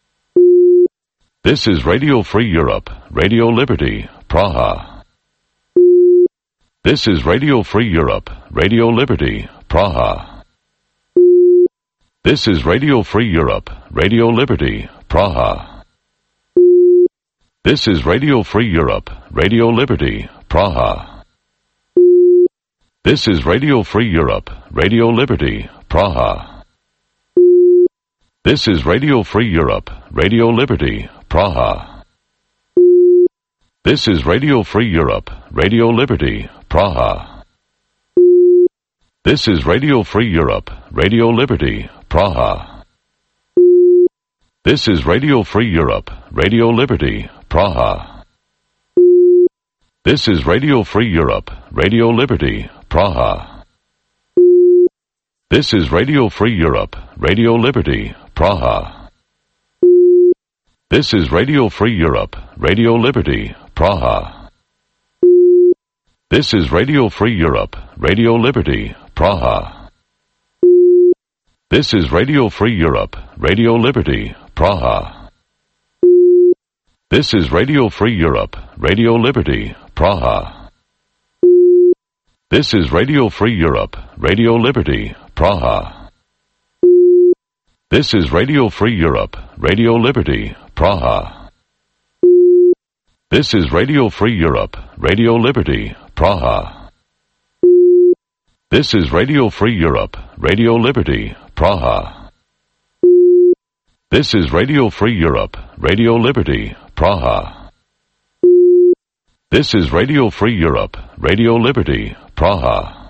This is Radio Free Europe, Radio Liberty, Praha. This is Radio Free Europe, Radio Liberty, Praha. This is Radio Free Europe, Radio Liberty, Praha. This is Radio Free Europe, Radio Liberty, Praha. This is Radio Free Europe, Radio Liberty, Praha. This is Radio Free Europe, Radio Liberty, Praha. This is Radio Free Europe, Radio Liberty, Praha. This is Radio Free Europe, Radio Liberty, Praha. This is Radio Free Europe, Radio Liberty, Praha. This is Radio Free Europe, Radio Liberty, Praha. This is Radio Free Europe, Radio Liberty, Praha. This is Radio Free Europe, Radio Liberty, Praha. This is Radio Free Europe, Radio Liberty, Praha. This is Radio Free Europe, Radio Liberty, Praha. This is Radio Free Europe, Radio Liberty, Praha. This is Radio Free Europe, Radio Liberty, Praha. This is Radio Free Europe, Radio Liberty, Praha. This is Radio Free Europe, Radio Liberty, Praha. This is Radio Free Europe, Radio Liberty, Praha. This is Radio Free Europe, Radio Liberty, Praha. This is Radio Free Europe, Radio Liberty, Praha.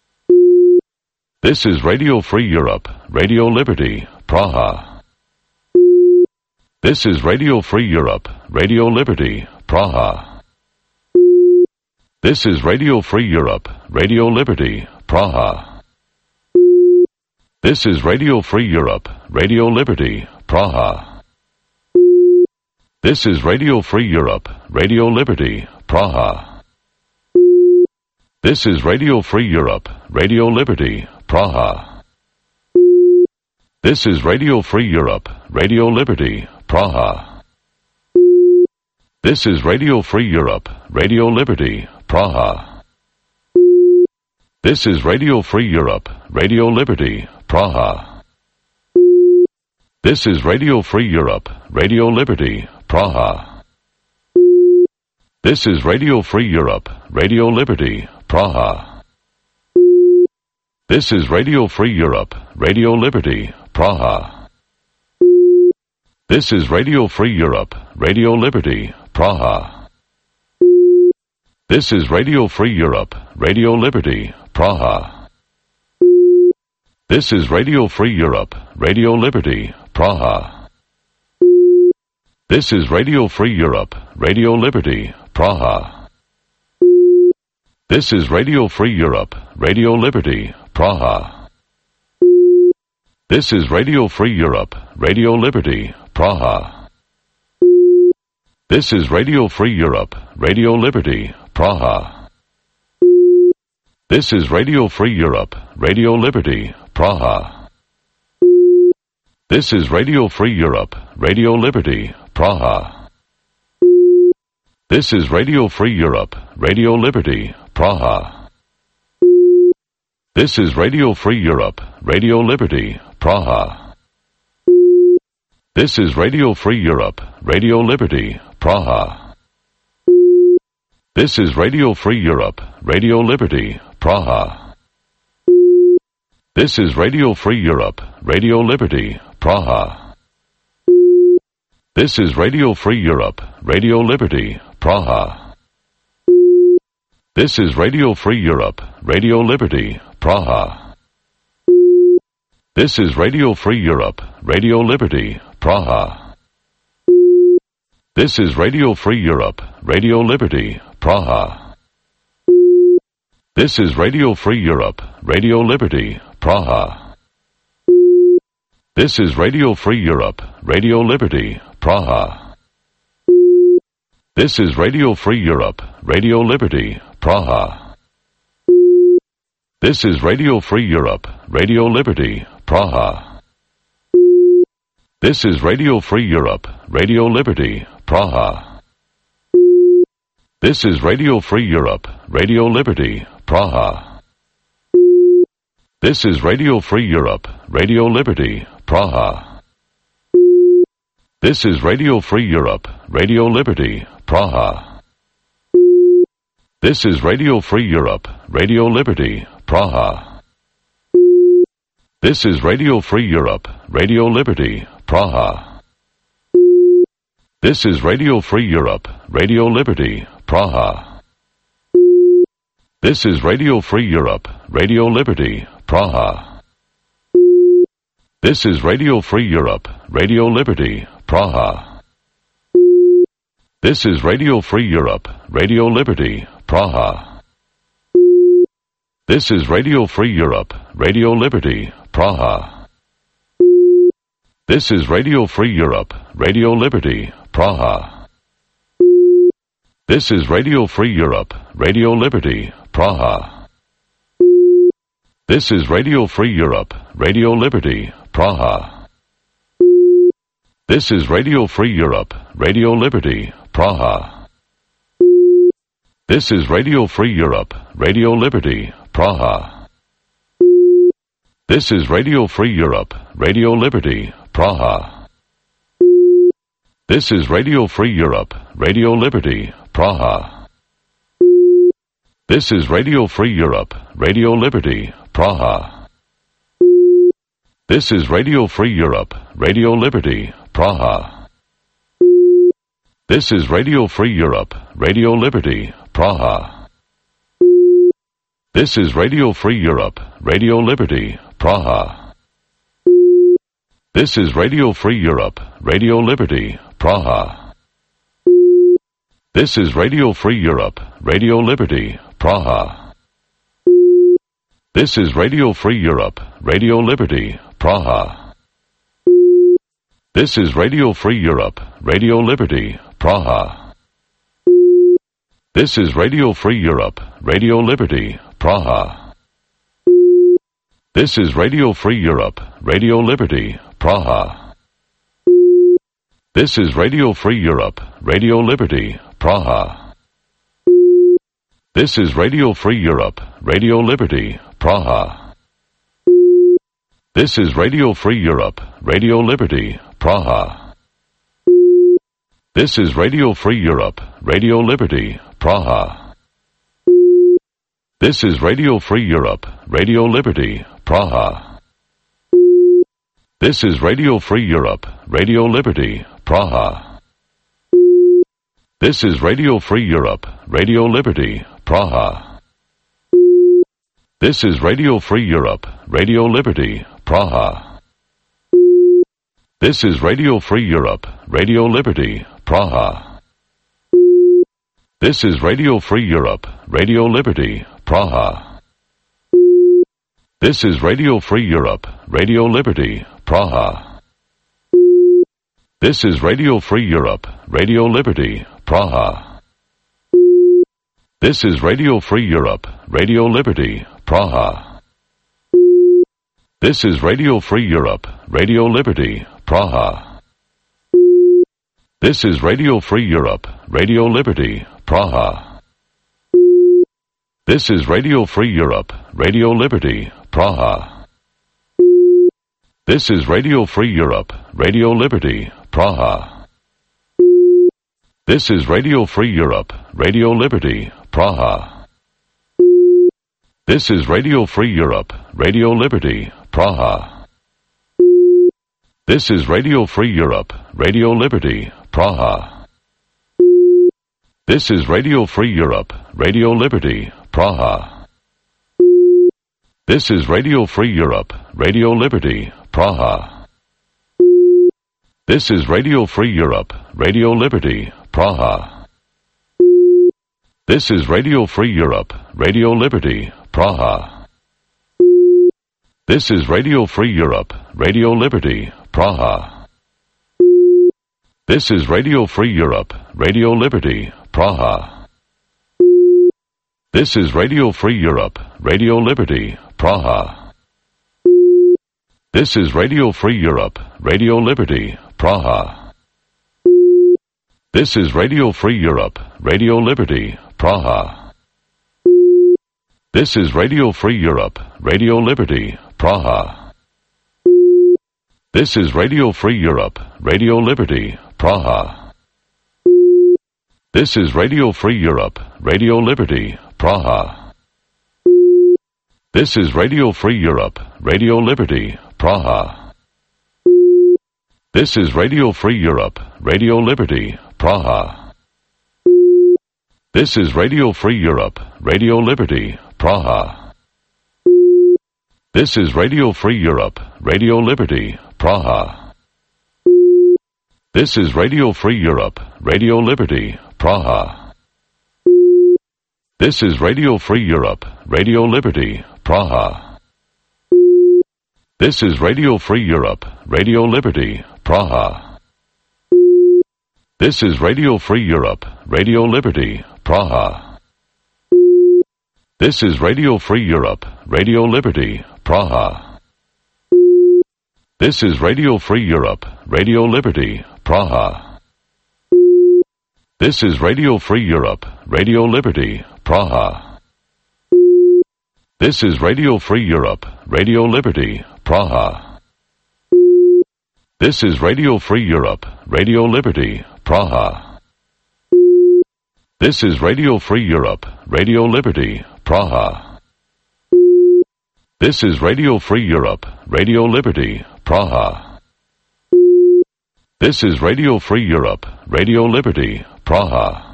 This is Radio Free Europe, Radio Liberty, Praha. This is Radio Free Europe, Radio Liberty, Praha. This is Radio Free Europe, Radio Liberty, Praha. This is Radio Free Europe, Radio Liberty, Praha. This is Radio Free Europe, Radio Liberty, Praha. This is Radio Free Europe, Radio Liberty, Praha. This is Radio Free Europe, Radio Liberty, Praha. This is Radio Free Europe, Radio Liberty, Praha. This is Radio Free Europe, Radio Liberty, Praha. This is Radio Free Europe, Radio Liberty, Praha. This is Radio Free Europe, Radio Liberty, Praha. This is Radio Free Europe, Radio Liberty, Praha. This is Radio Free Europe, Radio Liberty, Praha. This is Radio Free Europe, Radio Liberty, Praha. This is Radio Free Europe, Radio Liberty, Praha. This is Radio Free Europe, Radio Liberty, Praha. This is Radio Free Europe, Radio Liberty, Praha. This is Radio Free Europe, Radio Liberty, Praha. This is Radio Free Europe, Radio Liberty, Praha. This is Radio Free Europe, Radio Liberty, Praha. This is Radio Free Europe, Radio Liberty, Praha. This is Radio Free Europe, Radio Liberty, Praha. This is Radio Free Europe, Radio Liberty, Praha. This is Radio Free Europe, Radio Liberty, Praha. This is Radio Free Europe, Radio Liberty, Praha. This is Radio Free Europe, Radio Liberty, Praha. This is Radio Free Europe, Radio Liberty, Praha. This is Radio Free Europe, Radio Liberty, Praha. This is Radio Free Europe, Radio Liberty, Praha. This is Radio Free Europe, Radio Liberty, Praha. This is Radio Free Europe, Radio Liberty, Praha. This is Radio Free Europe, Radio Liberty, Praha. This is Radio Free Europe, Radio Liberty, Praha. This is Radio Free Europe, Radio Liberty, Praha. This is Radio Free Europe, Radio Liberty, Praha. This is Radio Free Europe, Radio Liberty, Praha. This is Radio Free Europe, Radio Liberty, Praha. This is Radio Free Europe, Radio Liberty, Praha. This is Radio Free Europe, Radio Liberty, Praha. This is Radio Free Europe, Radio Liberty, Praha. This is Radio Free Europe, Radio Liberty, Praha. This is Radio Free Europe, Radio Liberty, Praha. This is Radio Free Europe, Radio Liberty, Praha. This is Radio Free Europe, Radio Liberty, Praha. This is Radio Free Europe, Radio Liberty, Praha. This is Radio Free Europe, Radio Liberty, Praha. This is Radio Free Europe, Radio Liberty, Praha. This is Radio Free Europe, Radio Liberty, Praha. This is Radio Free Europe, Radio Liberty, Praha. This is Radio Free Europe, Radio Liberty, Praha. This is Radio Free Europe, Radio Liberty, Praha. This is Radio Free Europe, Radio Liberty, Praha. This is Radio Free Europe, Radio Liberty, Praha. This is Radio Free Europe, Radio Liberty, Praha. This is Radio Free Europe, Radio Liberty, Praha. This is Radio Free Europe, Radio Liberty, Praha. This is Radio Free Europe, Radio Liberty, Praha. This is Radio Free Europe, Radio Liberty, Praha. This is Radio Free Europe, Radio Liberty, Praha. This is Radio Free Europe, Radio Liberty, Praha. This is Radio Free Europe, Radio Liberty, Praha. This is Radio Free Europe, Radio Liberty, Praha. This is Radio Free Europe, Radio Liberty, Praha. This is Radio Free Europe, Radio Liberty, Praha. This is Radio Free Europe, Radio Liberty, Praha. This is Radio Free Europe, Radio Liberty, Praha. This is Radio Free Europe, Radio Liberty, Praha. This is Radio Free Europe, Radio Liberty, Praha. This is Radio Free Europe, Radio Liberty, Praha. This is Radio Free Europe, Radio Liberty, Praha. This is Radio Free Europe, Radio Liberty, Praha. This is Radio Free Europe, Radio Liberty, Praha. This is Radio Free Europe, Radio Liberty, Praha. This is Radio Free Europe, Radio Liberty, Praha. This is Radio Free Europe, Radio Liberty, Praha. This is Radio Free Europe, Radio Liberty, Praha. This is Radio Free Europe, Radio Liberty, Praha. This is Radio Free Europe, Radio Liberty, Praha. This is Radio Free Europe, Radio Liberty, Praha. This is Radio Free Europe, Radio Liberty, Praha. This is Radio Free Europe, Radio Liberty, Praha. This is Radio Free Europe, Radio Liberty, Praha. This is Radio Free Europe, Radio Liberty, Praha. This is Radio Free Europe, Radio Liberty, Praha. This is Radio Free Europe, Radio Liberty, Praha. This is Radio Free Europe, Radio Liberty, Praha. This is Radio Free Europe, Radio Liberty, Praha. This is Radio Free Europe, Radio Liberty, Praha. This is Radio Free Europe, Radio Liberty, Praha. This is Radio Free Europe, Radio Liberty, Praha. This is Radio Free Europe, Radio Liberty, Praha. This is Radio Free Europe, Radio Liberty, Praha. This is Radio Free Europe, Radio Liberty, Praha. This is Radio Free Europe, Radio Liberty, Praha. This is Radio Free Europe, Radio Liberty, Praha. This is Radio Free Europe, Radio Liberty, Praha. This is Radio Free Europe, Radio Liberty, Praha. This is Radio Free Europe, Radio Liberty, Praha. This is Radio Free Europe, Radio Liberty, Praha. This is Radio Free Europe, Radio Liberty, Praha. This is Radio Free Europe, Radio Liberty, Praha. This is Radio Free Europe, Radio Liberty, Praha. This is Radio Free Europe, Radio Liberty, Praha. This is Radio Free Europe, Radio Liberty, Praha. This is Radio Free Europe, Radio Liberty, Praha. This is Radio Free Europe, Radio Liberty, Praha. This is Radio Free Europe, Radio Liberty, Praha. This is Radio Free Europe, Radio Liberty, Praha. This is Radio Free Europe, Radio Liberty, Praha. This is Radio Free Europe, Radio Liberty, Praha.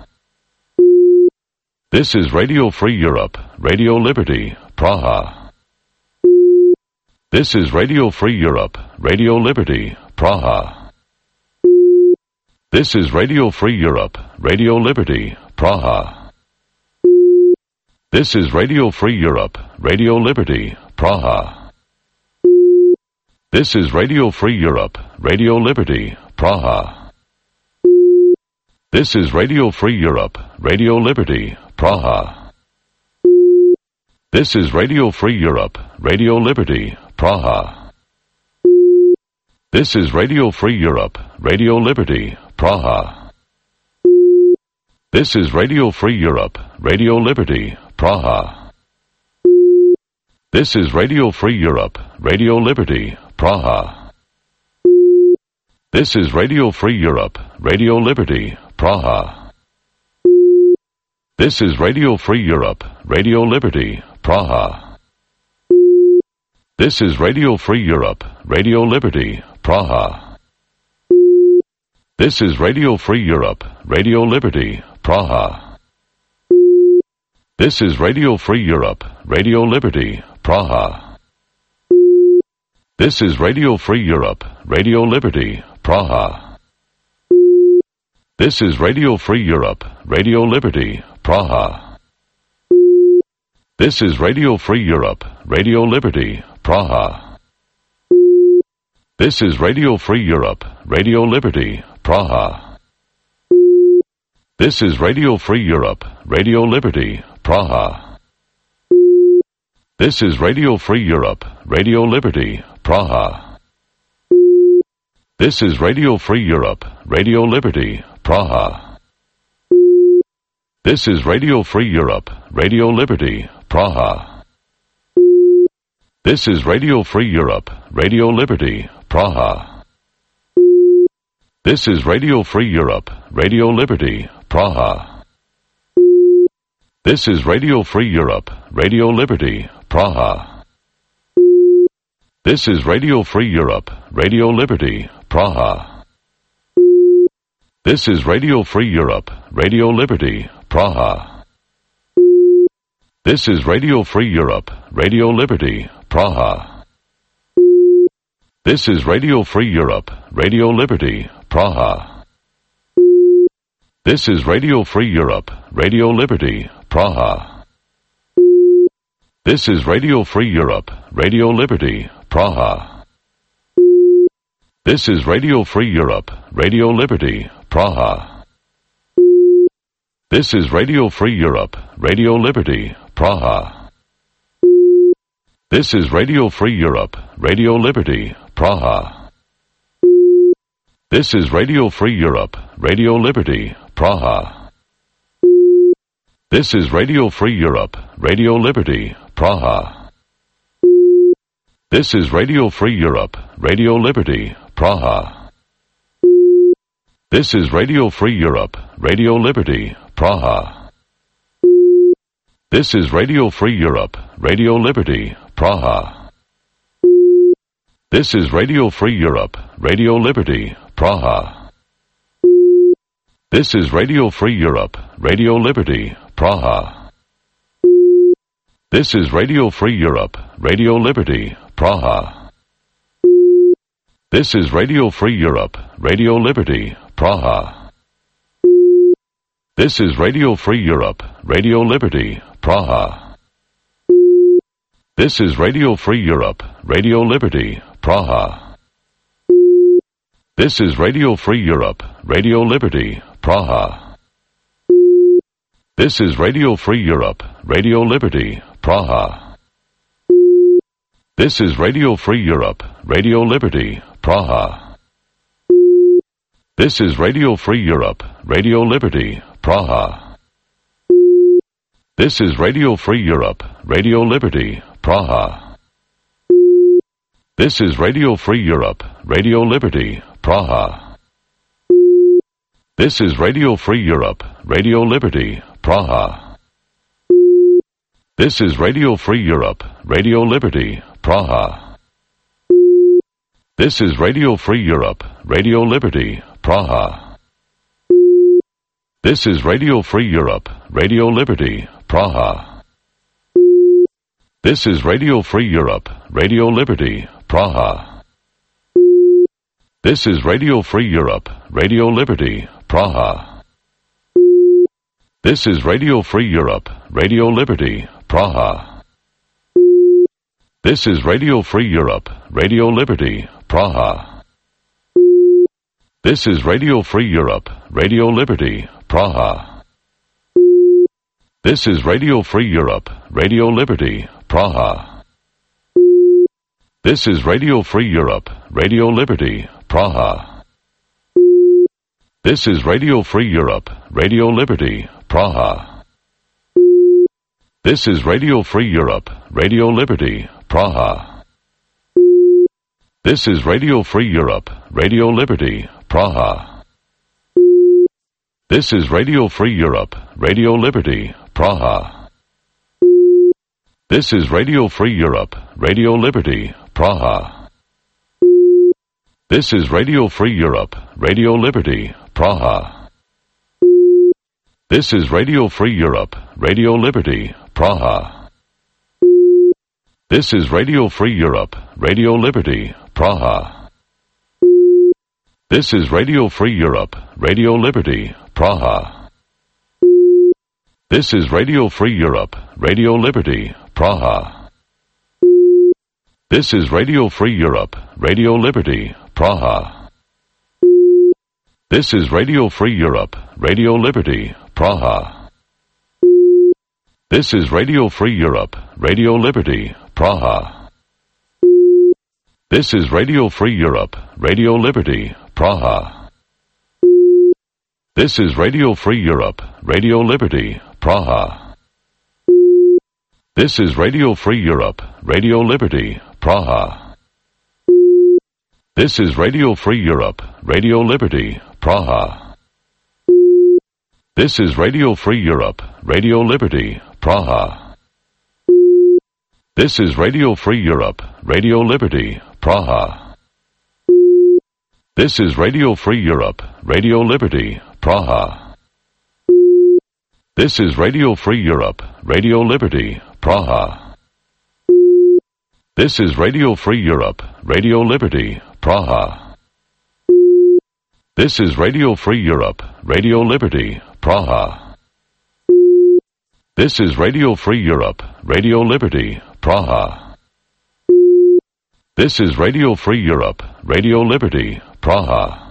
This is Radio Free Europe, Radio Liberty, Praha. This is Radio Free Europe, Radio Liberty, Praha. This is Radio Free Europe, Radio Liberty, Praha. This is Radio Free Europe, Radio Liberty, Praha. This is Radio Free Europe, Radio Liberty, Praha. This is Radio Free Europe, Radio Liberty, Praha. This is Radio Free Europe, Radio Liberty, Praha. This is Radio Free Europe, Radio Liberty, Praha. This is Radio Free Europe, Radio Liberty, Praha. This is Radio Free Europe, Radio Liberty, Praha. This is Radio Free Europe, Radio Liberty, Praha. This is Radio Free Europe, Radio Liberty, Praha. This is Radio Free Europe, Radio Liberty, Praha. This is Radio Free Europe, Radio Liberty, Praha. This is Radio Free Europe, Radio Liberty, Praha. This is Radio Free Europe, Radio Liberty, Praha. This is Radio Free Europe, Radio Liberty, Praha. This is Radio Free Europe, Radio Liberty, Praha. This is Radio Free Europe, Radio Liberty, Praha. This is Radio Free Europe, Radio Liberty, Praha. This is Radio Free Europe, Radio Liberty, Praha. This is Radio Free Europe, Radio Liberty, Praha. This is Radio Free Europe, Radio Liberty, Praha. This is Radio Free Europe, Radio Liberty, Praha. This is Radio Free Europe, Radio Liberty, Praha. This is Radio Free Europe, Radio Liberty, Praha. This is Radio Free Europe, Radio Liberty, Praha. This is Radio Free Europe, Radio Liberty, Praha. This is Radio Free Europe, Radio Liberty, Praha. This is Radio Free Europe, Radio Liberty, Praha. This is Radio Free Europe, Radio Liberty, Praha. This is Radio Free Europe, Radio Liberty, Praha. This is Radio Free Europe, Radio Liberty, Praha. This is Radio Free Europe, Radio Liberty, Praha. This is Radio Free Europe, Radio Liberty, Praha. This is Radio Free Europe, Radio Liberty, Praha. This is Radio Free Europe, Radio Liberty, Praha. This is Radio Free Europe, Radio Liberty, Praha. This is Radio Free Europe, Radio Liberty, Praha. This is Radio Free Europe, Radio Liberty, Praha. This is Radio Free Europe, Radio Liberty, Praha. This is Radio Free Europe, Radio Liberty, Praha. This is Radio Free Europe, Radio Liberty, Praha. This is Radio Free Europe, Radio Liberty, Praha. This is Radio Free Europe, Radio Liberty, Praha. This is Radio Free Europe, Radio Liberty, Praha. This is Radio Free Europe, Radio Liberty, Praha. This is Radio Free Europe, Radio Liberty, Praha. This is Radio Free Europe, Radio Liberty, Praha. This is Radio Free Europe, Radio Liberty, Praha. This is Radio Free Europe, Radio Liberty, Praha. This is Radio Free Europe, Radio Liberty, Praha. This is Radio Free Europe, Radio Liberty, Praha. This is Radio Free Europe, Radio Liberty, Praha. This is Radio Free Europe, Radio Liberty, Praha. This is Radio Free Europe, Radio Liberty, Praha. This is Radio Free Europe, Radio Liberty, Praha. This is Radio Free Europe, Radio Liberty, Praha. This is Radio Free Europe, Radio Liberty, Praha. This is Radio Free Europe, Radio Liberty, Praha. This is Radio Free Europe, Radio Liberty, Praha. This is Radio Free Europe, Radio Liberty, Praha. This is Radio Free Europe, Radio Liberty, Praha. This is Radio Free Europe, Radio Liberty, Praha. This is Radio Free Europe, Radio Liberty, Praha. This is Radio Free Europe, Radio Liberty, Praha. This is Radio Free Europe, Radio Liberty, Praha. This is Radio Free Europe, Radio Liberty, Praha. This is Radio Free Europe, Radio Liberty, Praha. This is Radio Free Europe, Radio Liberty, Praha. This is Radio Free Europe, Radio Liberty, Praha. This is Radio Free Europe, Radio Liberty, Praha. This is Radio Free Europe, Radio Liberty, Praha. This is Radio Free Europe, Radio Liberty, Praha. This is Radio Free Europe, Radio Liberty, Praha. This is Radio Free Europe, Radio Liberty, Praha. This is Radio Free Europe, Radio Liberty, Praha. This is Radio Free Europe, Radio Liberty, Praha. This is Radio Free Europe, Radio Liberty, Praha. This is Radio Free Europe, Radio Liberty, Praha. This is Radio Free Europe, Radio Liberty, Praha. This is Radio Free Europe, Radio Liberty, Praha. This is Radio Free Europe, Radio Liberty, Praha. This is Radio Free Europe, Radio Liberty, Praha. This is Radio Free Europe, Radio Liberty, Praha. This is Radio Free Europe, Radio Liberty, Praha. This is Radio Free Europe, Radio Liberty, Praha. This is Radio Free Europe, Radio Liberty, Praha.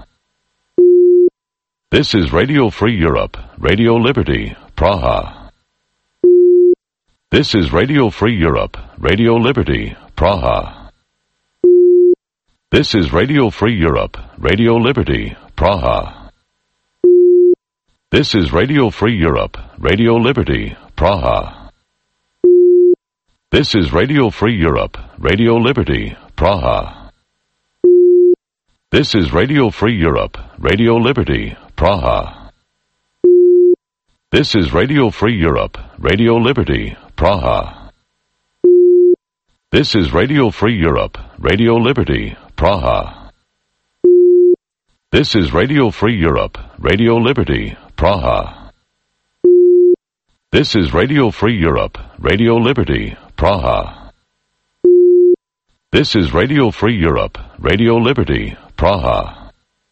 This is Radio Free Europe, Radio Liberty, Praha. This is Radio Free Europe, Radio Liberty, Praha. This is Radio Free Europe, Radio Liberty, Praha. This is Radio Free Europe, Radio Liberty, Praha. This is Radio Free Europe, Radio Liberty, Praha. This is Radio Free Europe, Radio Liberty, Praha. This is Radio Free Europe, Radio Liberty, Praha. This is Radio Free Europe, Radio Liberty, Praha. This is Radio Free Europe, Radio Liberty, Praha. This is Radio Free Europe, Radio Liberty, Praha. This is Radio Free Europe, Radio Liberty, Praha.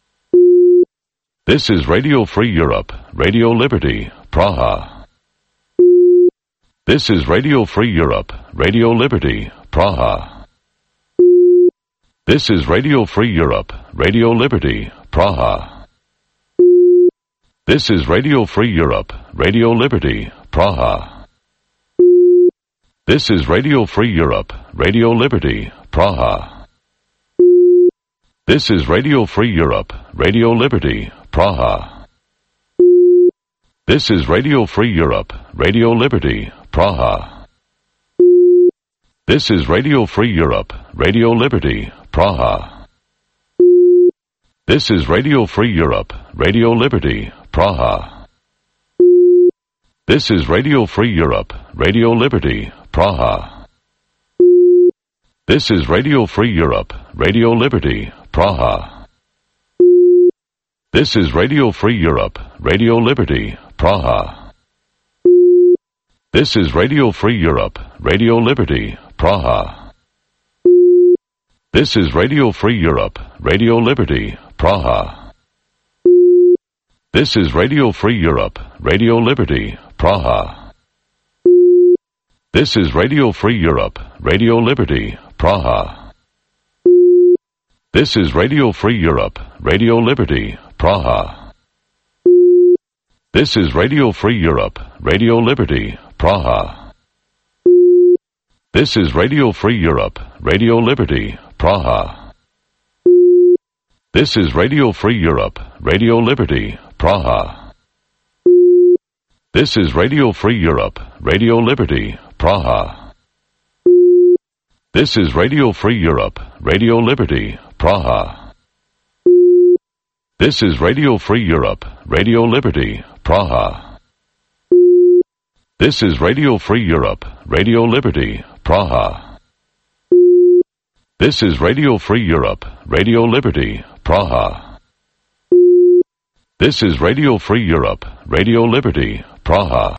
This is Radio Free Europe, Radio Liberty, Praha. This is Radio Free Europe, Radio Liberty, Praha. This is Radio Free Europe, Radio Liberty, Praha. This is Radio Free Europe, Radio Liberty, Praha. This is Radio Free Europe, Radio Liberty, Praha. This is Radio Free Europe, Radio Liberty, Praha. This is Radio Free Europe, Radio Liberty, Praha. This is Radio Free Europe, Radio Liberty, Praha. This is Radio Free Europe, Radio Liberty, Praha. This is Radio Free Europe, Radio Liberty, Praha. This is Radio Free Europe, Radio Liberty, Praha. This is Radio Free Europe, Radio Liberty, Praha. This is Radio Free Europe, Radio Liberty, Praha. This is Radio Free Europe, Radio Liberty, Praha. This is Radio Free Europe, Radio Liberty, Praha. This is Radio Free Europe, Radio Liberty, Praha. This is Radio Free Europe, Radio Liberty, Praha. This is Radio Free Europe, Radio Liberty, Praha. This is Radio Free Europe, Radio Liberty, Praha. This is Radio Free Europe, Radio Liberty, Praha. This is Radio Free Europe, Radio Liberty, Praha. This is Radio Free Europe, Radio Liberty, Praha. This is Radio Free Europe, Radio Liberty, Praha. This is Radio Free Europe, Radio Liberty, Praha. This is Radio Free Europe, Radio Liberty, Praha. This is Radio Free Europe, Radio Liberty, Praha.